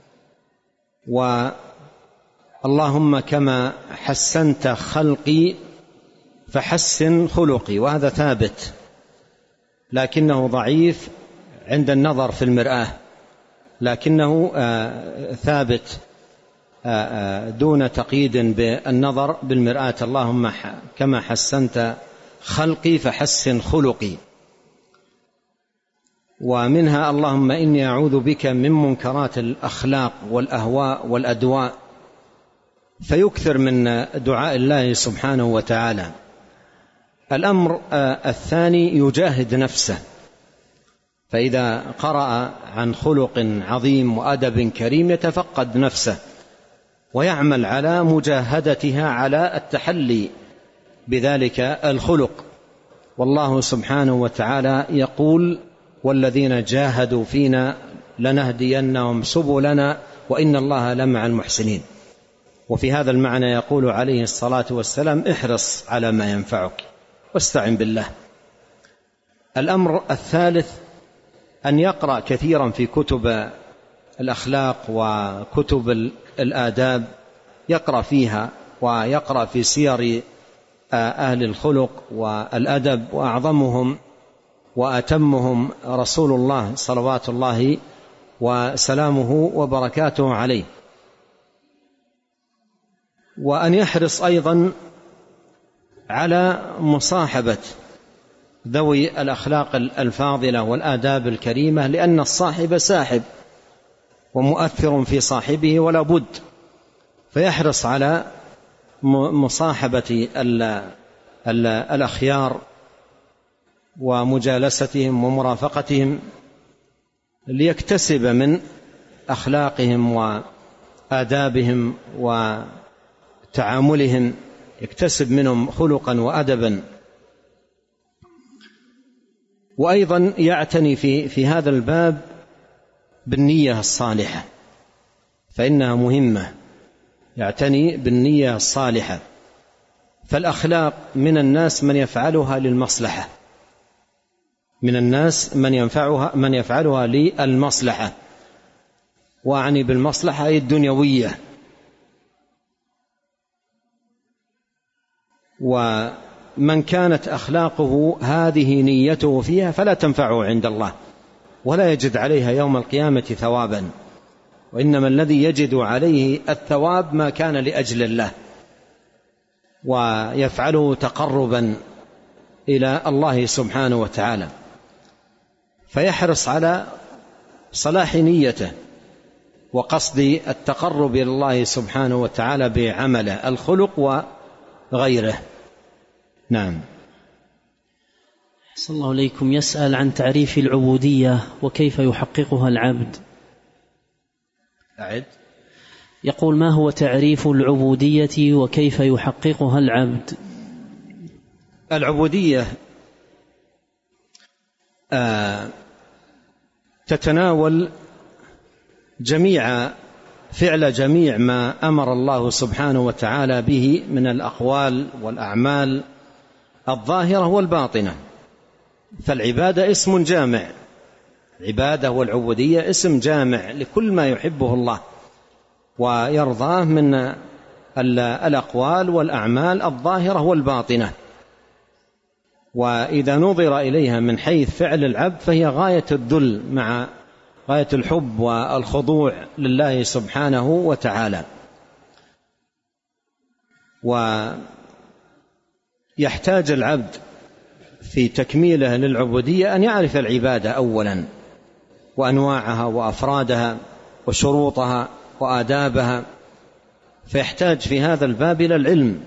واللهم كما حسنت خلقي فحسن خلقي. وهذا ثابت لكنه ضعيف عند النظر في المرآة، لكنه ثابت دون تقييد بالنظر بالمرآة. اللهم كما حسنت خلقي فحسن خلقي. ومنها: اللهم إني أعوذ بك من منكرات الأخلاق والأهواء والأدواء، فيكثر من دعاء الله سبحانه وتعالى. الأمر الثاني: يجاهد نفسه، فإذا قرأ عن خلق عظيم وأدب كريم يتفقد نفسه ويعمل على مجاهدتها على التحلي بذلك الخلق. والله سبحانه وتعالى يقول: والذين جاهدوا فينا لنهدينهم سبلنا وإن الله لمع المحسنين. وفي هذا المعنى يقول عليه الصلاة والسلام: احرص على ما ينفعك واستعن بالله. الأمر الثالث: أن يقرأ كثيرا في كتب الأخلاق وكتب الآداب، يقرأ فيها ويقرأ في سير أهل الخلق والأدب، وأعظمهم وأتمهم رسول الله صلوات الله وسلامه وبركاته عليه. وأن يحرص أيضا على مصاحبة ذوي الأخلاق الفاضلة والآداب الكريمة، لأن الصاحب ساحب ومؤثر في صاحبه ولا بد، فيحرص على مصاحبة الأخيار ومجالستهم ومرافقتهم ليكتسب من أخلاقهم وآدابهم وتعاملهم، يكتسب منهم خلقا وأدبا. وأيضا يعتني في, في هذا الباب بالنية الصالحة، فإنها مهمة، يعتني بالنية الصالحة. فالأخلاق من الناس من يفعلها للمصلحة، من الناس من ينفعها من يفعلها للمصلحة، وأعني بالمصلحة أي الدنيوية. ومن كانت أخلاقه هذه نيته فيها فلا تنفعه عند الله، ولا يجد عليها يوم القيامة ثوابا، وإنما الذي يجد عليه الثواب ما كان لأجل الله ويفعله تقربا إلى الله سبحانه وتعالى، فيحرص على صلاح نيته وقصد التقرب إلى الله سبحانه وتعالى بعمله الخلق وغيره. نعم. أحسن الله إليكم. يسأل عن تعريف العبودية وكيف يحققها العبد. أعد. يقول: ما هو تعريف العبودية وكيف يحققها العبد؟ العبودية آه تتناول جميع فعل جميع ما أمر الله سبحانه وتعالى به من الأقوال والأعمال الظاهرة والباطنة. فالعبادة اسم جامع، العبادة والعبودية اسم جامع لكل ما يحبه الله ويرضاه من الأقوال والأعمال الظاهرة والباطنة. وإذا نظر إليها من حيث فعل العبد فهي غاية الذل مع غاية الحب والخضوع لله سبحانه وتعالى. ويحتاج العبد في تكميله للعبودية أن يعرف العبادة أولا وأنواعها وأفرادها وشروطها وآدابها، فيحتاج في هذا الباب إلى العلم،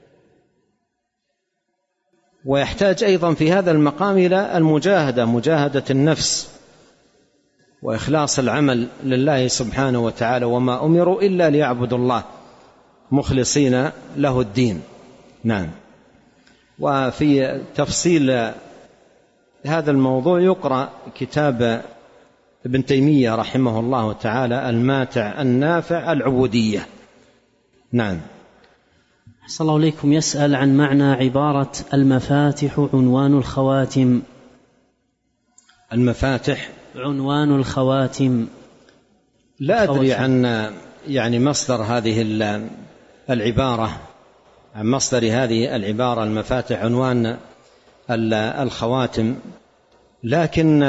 ويحتاج أيضا في هذا المقام إلى المجاهدة، مجاهدة النفس وإخلاص العمل لله سبحانه وتعالى، وما أمروا إلا ليعبدوا الله مخلصين له الدين. نعم. وفي تفصيل هذا الموضوع يقرأ كتاب ابن تيمية رحمه الله تعالى الماتع النافع العبودية. نعم. أحسن الله إليكم. يسأل عن معنى عبارة المفاتح عنوان الخواتم. المفاتح عنوان الخواتم. لا أدري عن يعني مصدر هذه العبارة، عن مصدر هذه العبارة المفاتح عنوان الخواتم، لكن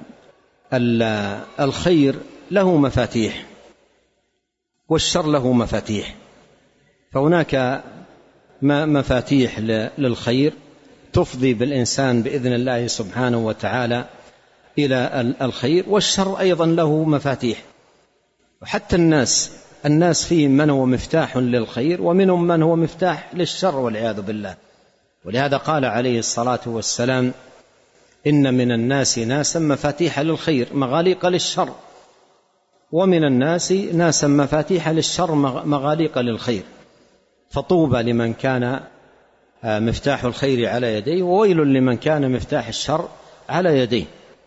الخير له مفاتيح والشر له مفاتيح، فهناك مفاتيح للخير تفضي بالإنسان بإذن الله سبحانه وتعالى إلى الخير، والشر أيضا له مفاتيح. وحتى الناس الناس فيهم من هو مفتاح للخير ومنهم من هو مفتاح للشر والعياذ بالله. ولهذا قال عليه الصلاة والسلام: إن من الناس ناسا مفاتيح للخير مغاليق للشر، ومن الناس ناسا مفاتيح للشر مغاليق للخير، فطوبى لمن كان مفتاح الخير على يديه، وويل لمن كان مفتاح الشر على يديه.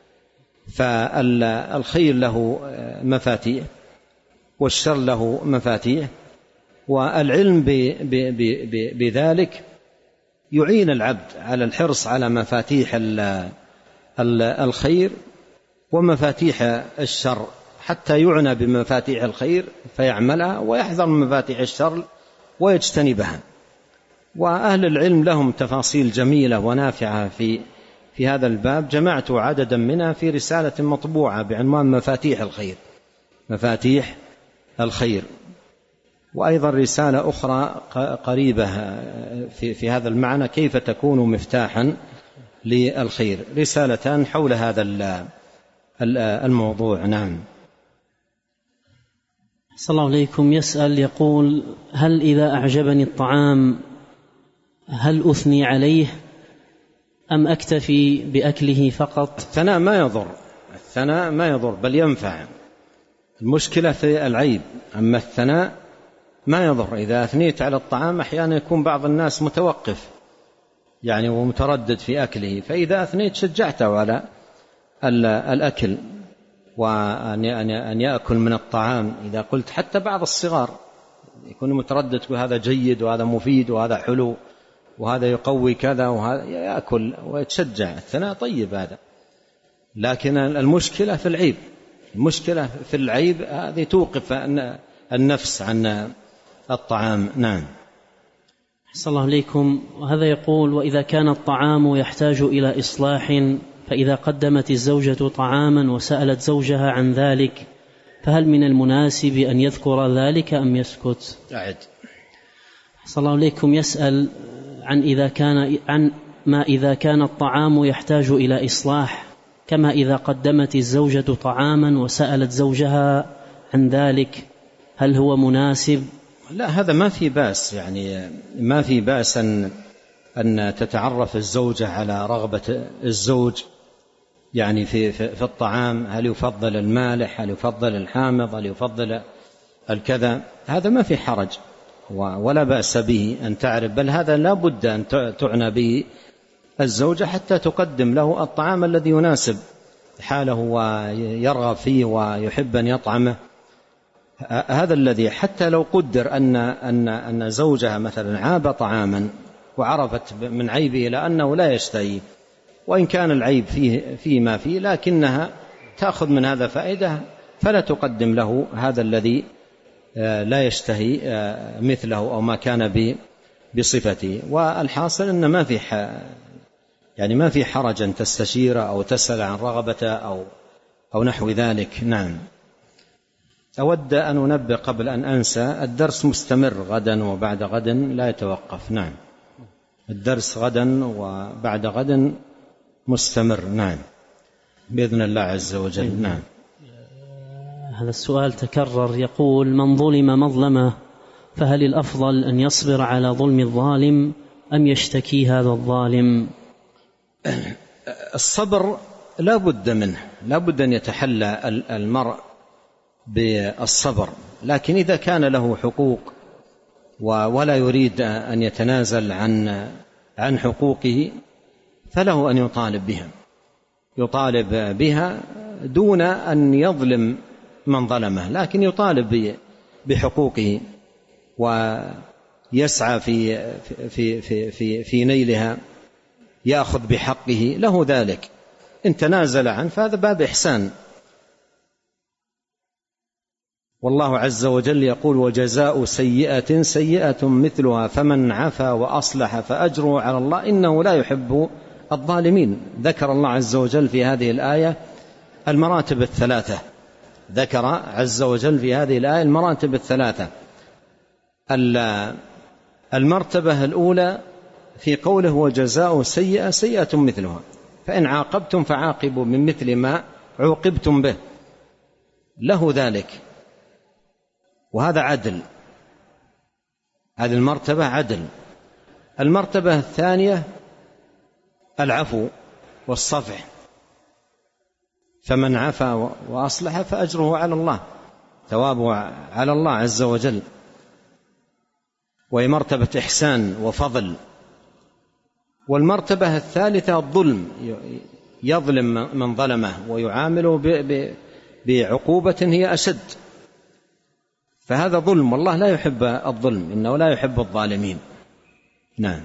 فالخير له مفاتيح والشر له مفاتيح، والعلم بذلك يعين العبد على الحرص على مفاتيح الخير ومفاتيح الشر، حتى يعنى بمفاتيح الخير فيعملها، ويحذر من مفاتيح الشر ويجتنبها. وأهل العلم لهم تفاصيل جميلة ونافعة في في هذا الباب، جمعت عددا منها في رسالة مطبوعة بعنوان مفاتيح الخير، مفاتيح الخير. وأيضا رسالة أخرى قريبة في, في هذا المعنى، كيف تكون مفتاحا للخير، رسالتان حول هذا الموضوع. نعم. صلى الله عليكم. يسأل يقول: هل إذا أعجبني الطعام هل أثني عليه أم أكتفي بأكله فقط؟ الثناء ما يضر، الثناء ما يضر بل ينفع، المشكلة في العيب، أما الثناء ما يضر. إذا أثنيت على الطعام أحيانا يكون بعض الناس متوقف يعني ومتردد في أكله، فإذا أثنيت شجعته على الأكل وأن يأكل من الطعام. إذا قلت حتى بعض الصغار يكون متردد وهذا جيد وهذا مفيد وهذا حلو وهذا يقوي كذا وهذا، يأكل ويتشجع، الثناء طيب هذا. لكن المشكلة في العيب، المشكلة في العيب هذه توقف النفس عن الطعام. نعم. أحسن الله إليكم. وهذا يقول: وإذا كان الطعام يحتاج إلى إصلاح، فإذا قدمت الزوجة طعاما وسألت زوجها عن ذلك، فهل من المناسب أن يذكر ذلك أم يسكت؟ أعد. أحسن الله إليكم. يسأل عن إذا كان عن ما إذا كان الطعام يحتاج إلى إصلاح، كما إذا قدمت الزوجة طعاما وسألت زوجها عن ذلك، هل هو مناسب؟ لا، هذا ما في بأس، يعني ما في بأس أن أن تتعرف الزوجة على رغبة الزوج يعني في في الطعام، هل يفضل المالح، هل يفضل الحامض، هل يفضل الكذا، هذا ما في حرج ولا بأس به أن تعرف، بل هذا لا بد أن تعنى به الزوجة حتى تقدم له الطعام الذي يناسب حاله ويرغب فيه ويحب أن يطعمه. هذا الذي حتى لو قدر أن أن أن زوجها مثلا عاب طعاما وعرفت من عيبه إلى أنه لا يشتهي، وإن كان العيب فيه فيما فيه، لكنها تأخذ من هذا فائدة، فلا تقدم له هذا الذي لا يشتهي مثله أو ما كان بصفته. والحاصل أن ما في يعني ما في حرج أن تستشير أو تسأل عن رغبته أو أو نحو ذلك. نعم. أود أن أنبه قبل أن أنسى، الدرس مستمر غدا وبعد غد لا يتوقف. نعم، الدرس غدا وبعد غد مستمر. نعم، بإذن الله عز وجل. نعم. هذا السؤال تكرر، يقول: من ظلم مظلمة، فهل الأفضل أن يصبر على ظلم الظالم أم يشتكي هذا الظالم؟ الصبر لا بد منه، لا بد أن يتحلى المرء بالصبر، لكن إذا كان له حقوق ولا يريد أن يتنازل عن عن حقوقه فله أن يطالب بها، يطالب بها دون أن يظلم من ظلمه، لكن يطالب بحقوقه ويسعى في في في في في نيلها، يأخذ بحقه، له ذلك. إن تنازل عنه فهذا باب إحسان. والله عز وجل يقول: وجزاء سيئة سيئة مثلها فمن عفا وأصلح فأجره على الله إنه لا يحب الظالمين. ذكر الله عز وجل في هذه الآية المراتب الثلاثة، ذكر عز وجل في هذه الآية المراتب الثلاثة. المرتبة الأولى في قوله: وجزاء سيئة سيئة مثلها، فإن عاقبتم فعاقبوا من مثل ما عوقبتم به، له ذلك، وهذا عدل، هذه المرتبة عدل. المرتبة الثانية العفو والصفح، فمن عفا وأصلح فأجره على الله، ثوابه على الله عز وجل، وهي مرتبة إحسان وفضل. والمرتبة الثالثة الظلم، يظلم من ظلمه ويعامله بعقوبة هي أشد، فهذا ظلم، والله لا يحب الظلم، إنه لا يحب الظالمين. نعم.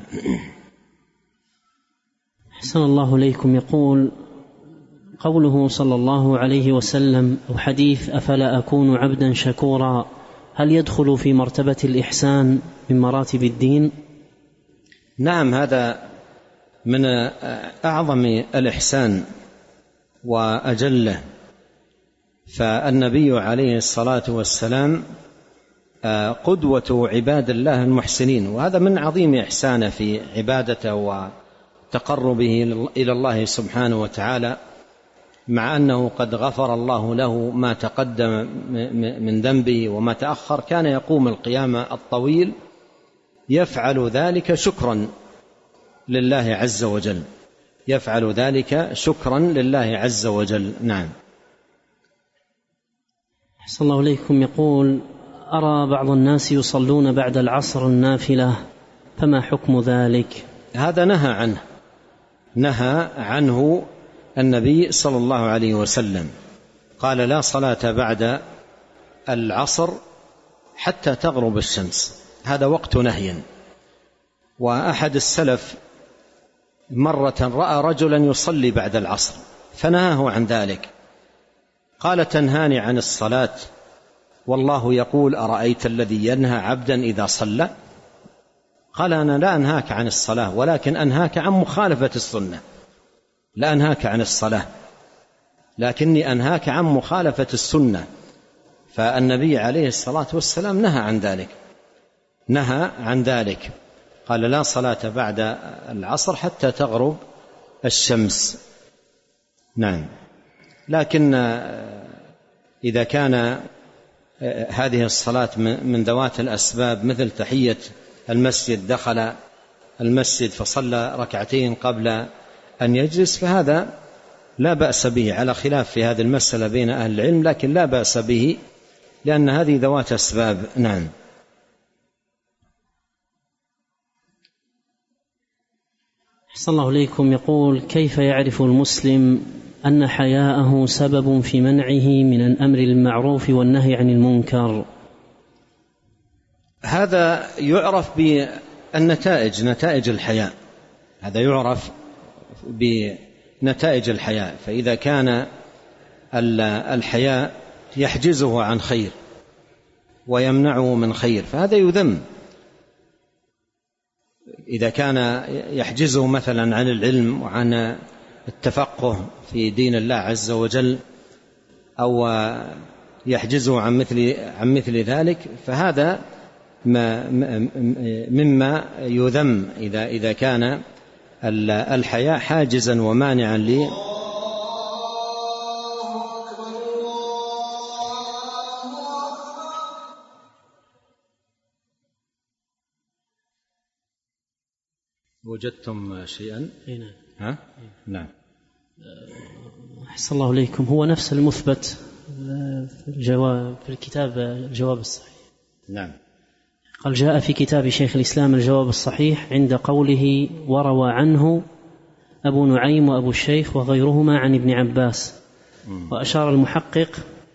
أحسن الله إليكم. يقول: قوله صلى الله عليه وسلم أو حديث أفلا أكون عبدا شكورا، هل يدخل في مرتبة الإحسان من مراتب الدين؟ نعم، هذا من أعظم الإحسان وأجله، فالنبي عليه الصلاة والسلام قدوة عباد الله المحسنين، وهذا من عظيم إحسانه في عبادته وتقربه إلى الله سبحانه وتعالى، مع أنه قد غفر الله له ما تقدم من ذنبه وما تأخر، كان يقوم القيام الطويل يفعل ذلك شكرا لله عز وجل، يفعل ذلك شكرا لله عز وجل. نعم. أحسن الله إليكم. يقول: أرى بعض الناس يصلون بعد العصر النافلة، فما حكم ذلك؟ هذا نهى عنه نهى عنه النبي صلى الله عليه وسلم، قال لا صلاة بعد العصر حتى تغرب الشمس، هذا وقت نهي. وأحد السلف مرة رأى رجلا يصلي بعد العصر فنهاه عن ذلك، قال تنهاني عن الصلاة والله يقول أرأيت الذي ينهى عبدا إذا صلى؟ قال أنا لا أنهاك عن الصلاة ولكن أنهاك عن مخالفة السنة، لا أنهاك عن الصلاة لكني أنهاك عن مخالفة السنة. فالنبي عليه الصلاة والسلام نهى عن ذلك نهى عن ذلك قال لا صلاة بعد العصر حتى تغرب الشمس. نعم. لكن إذا كان هذه الصلاة من ذوات الأسباب مثل تحية المسجد، دخل المسجد فصلى ركعتين قبل أن يجلس، فهذا لا بأس به، على خلاف في هذه المسألة بين أهل العلم، لكن لا بأس به لأن هذه ذوات أسباب. نعم. أحسن الله إليكم. يقول كيف يعرف المسلم أن حياءه سبب في منعه من الأمر بالمعروف والنهي عن المنكر؟ هذا يعرف بالنتائج، نتائج الحياء، هذا يعرف بنتائج الحياء. فإذا كان الحياء يحجزه عن خير ويمنعه من خير فهذا يذم. إذا كان يحجزه مثلا عن العلم وعن التفقه في دين الله عز وجل أو يحجزه عن مثل عن مثل ذلك فهذا مما يذم إذا إذا كان الحياء حاجزا ومانعا لي وجدتم شيئا؟ نعم. ها؟ نعم. أحسن الله إليكم. هو نفس المثبت في الجواب في الكتاب الجواب الصحيح. نعم. قال جاء في كتاب شيخ الإسلام الجواب الصحيح عند قوله وروى عنه أبو نعيم وأبو الشيخ وغيرهما عن ابن عباس، وأشار المحقق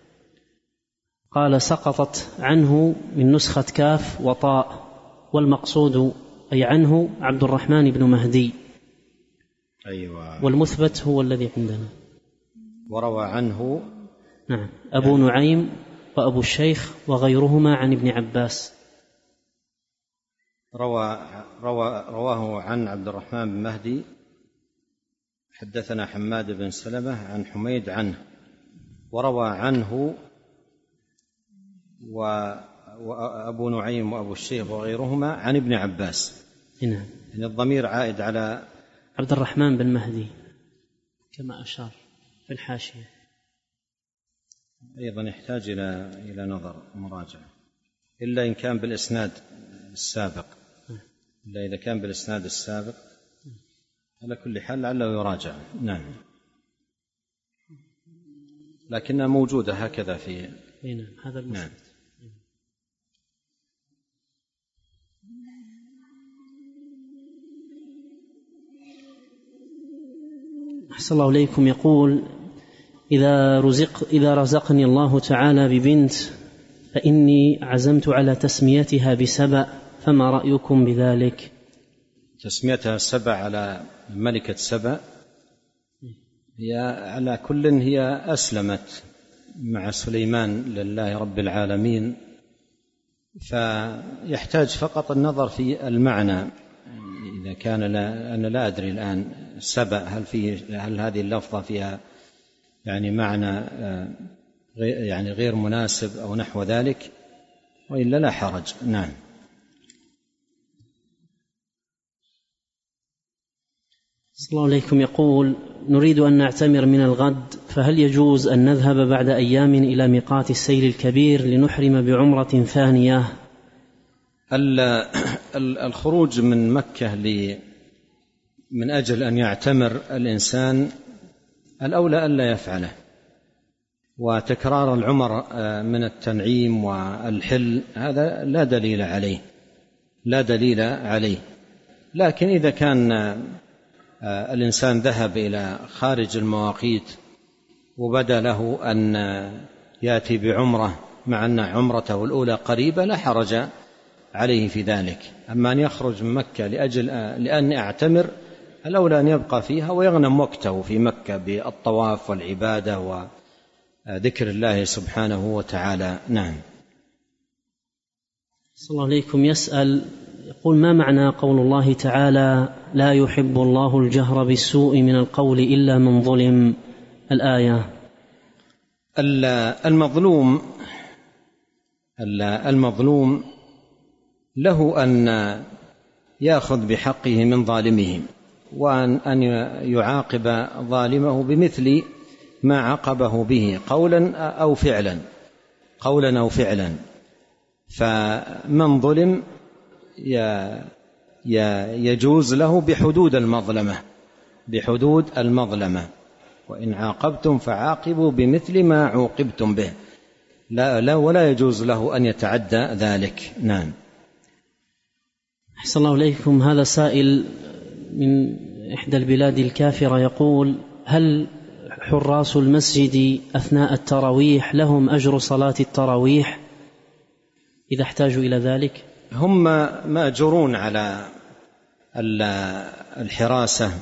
قال سقطت عنه من نسخة كاف وطاء، والمقصود أي عنه عبد الرحمن بن مهدي. أيوة. والمثبت هو الذي عندنا. وروى عنه نعم أبو يعني نعيم وأبو الشيخ وغيرهما عن ابن عباس. روى روى رواه عن عبد الرحمن بن مهدي. حدثنا حماد بن سلمة عن حميد عنه، وروى عنه وأبو نعيم وأبو الشيخ وغيرهما عن ابن عباس. نعم. يعني الضمير عائد على عبد الرحمن بن مهدي كما أشار في الحاشية. أيضا يحتاج إلى إلى نظر مراجعة، إلا إن كان بالإسناد السابق، إلا إذا كان بالإسناد السابق. على كل حال لعله يراجع. نعم. لكنها موجودة هكذا في نعم هذا المثبت. نعم. أحسن الله إليكم. يقول إذا رزق إذا رزقني الله تعالى ببنت فإني عزمت على تسميتها بسبأ، فما رأيكم بذلك؟ تسميتها سبأ على ملكة سبأ، هي على كل هي أسلمت مع سليمان لله رب العالمين، فيحتاج فقط النظر في المعنى. إذا كان لا أنا لا أدري الآن سبأ هل فيه هل هذه اللفظة فيها يعني معنى يعني غير مناسب أو نحو ذلك، وإلا لا حرج. نعم. صلى الله عليكم. يقول نريد أن نعتمر من الغد، فهل يجوز أن نذهب بعد أيام إلى ميقات السيل الكبير لنحرم بعمرة ثانية؟ الخروج من مكة من أجل أن يعتمر الإنسان الأولى ألا يفعله، وتكرار العمر من التنعيم والحل هذا لا دليل عليه لا دليل عليه لكن إذا كان الإنسان ذهب إلى خارج المواقيت وبدا له أن يأتي بعمرة مع أن عمرته الأولى قريبة لا حرج عليه في ذلك. أما أن يخرج من مكة لأجل لأن أعتمر، الأولى أن يبقى فيها ويغنم وقته في مكة بالطواف والعبادة وذكر الله سبحانه وتعالى. نعم. صلى الله عليكم يسأل يقول: ما معنى قول الله تعالى: لا يحب الله الجهر بالسوء من القول إلا من ظلم؟ الآية. المظلوم المظلوم له أن يأخذ بحقه من ظالمه، وأن يعاقب ظالمه بمثل ما عاقبه به قولا أو فعلا قولا أو فعلا. فمن ظلم يجوز له بحدود المظلمة بحدود المظلمة وإن عاقبتم فعاقبوا بمثل ما عوقبتم به، لا, لا ولا يجوز له أن يتعدى ذلك. نعم. أحسن الله إليكم. هذا سائل من إحدى البلاد الكافرة يقول: هل حراس المسجد أثناء التراويح لهم أجر صلاة التراويح إذا احتاجوا إلى ذلك؟ هم مأجورون على الحراسة،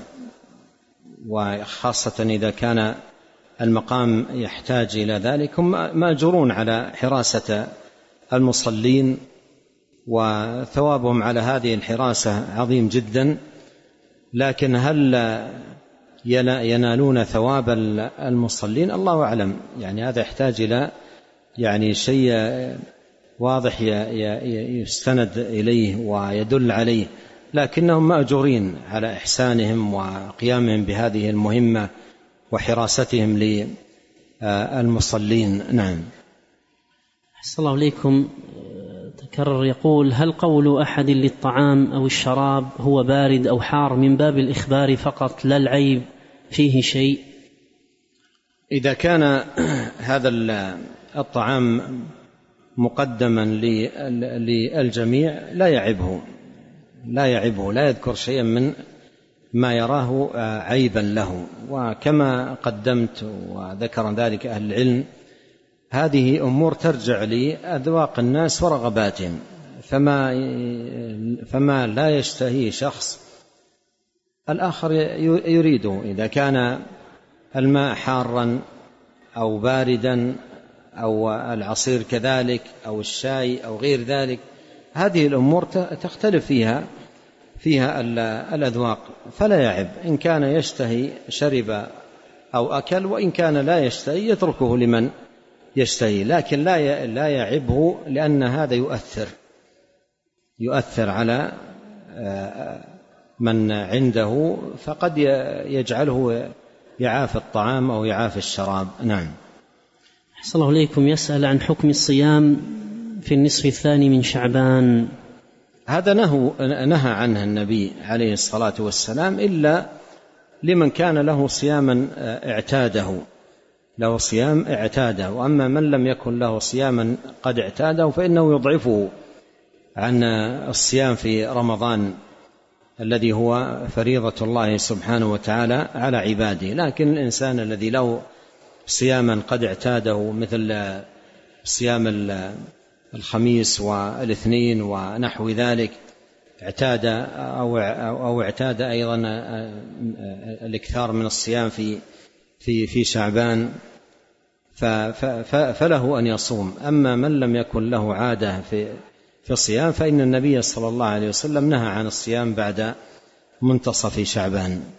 وخاصة إذا كان المقام يحتاج إلى ذلك هم مأجورون على حراسة المصلين، وثوابهم على هذه الحراسة عظيم جدا. لكن هل ينالون ثواب المصلين؟ الله أعلم. يعني هذا يحتاج إلى يعني شيء واضح يستند إليه ويدل عليه، لكنهم مأجورين على إحسانهم وقيامهم بهذه المهمة وحراستهم للمصلين. نعم. أحسن الله إليكم. تكرر يقول: هل قول أحد للطعام أو الشراب هو بارد أو حار من باب الإخبار فقط لا العيب فيه شيء؟ إذا كان هذا الطعام مقدما للجميع لا يعبه لا يعبه لا يذكر شيئا من ما يراه عيبا له. وكما قدمت وذكر ذلك أهل العلم، هذه أمور ترجع لأذواق الناس ورغباتهم، فما فما لا يشتهي شخص الآخر يريده. إذا كان الماء حارا أو باردا أو العصير كذلك أو الشاي أو غير ذلك، هذه الأمور تختلف فيها فيها الأذواق، فلا يعب. إن كان يشتهي شرب أو أكل، وإن كان لا يشتهي يتركه لمن يشتهي، لكن لا لا يعبه، لأن هذا يؤثر يؤثر على من عنده، فقد يجعله يعاف الطعام أو يعاف الشراب. نعم. أحسن الله إليكم. يسأل عن حكم الصيام في النصف الثاني من شعبان. هذا نهى عنه النبي عليه الصلاة والسلام، إلا لمن كان له صياما اعتاده له صيام اعتاده وأما من لم يكن له صياما قد اعتاده فإنه يضعفه عن الصيام في رمضان الذي هو فريضة الله سبحانه وتعالى على عباده. لكن الإنسان الذي له صياما قد اعتاده مثل صيام الخميس والاثنين ونحو ذلك، اعتاد أو أو اعتاد أيضا الإكثار من الصيام في في في شعبان، فله أن يصوم. أما من لم يكن له عادة في في الصيام فإن النبي صلى الله عليه وسلم نهى عن الصيام بعد منتصف شعبان.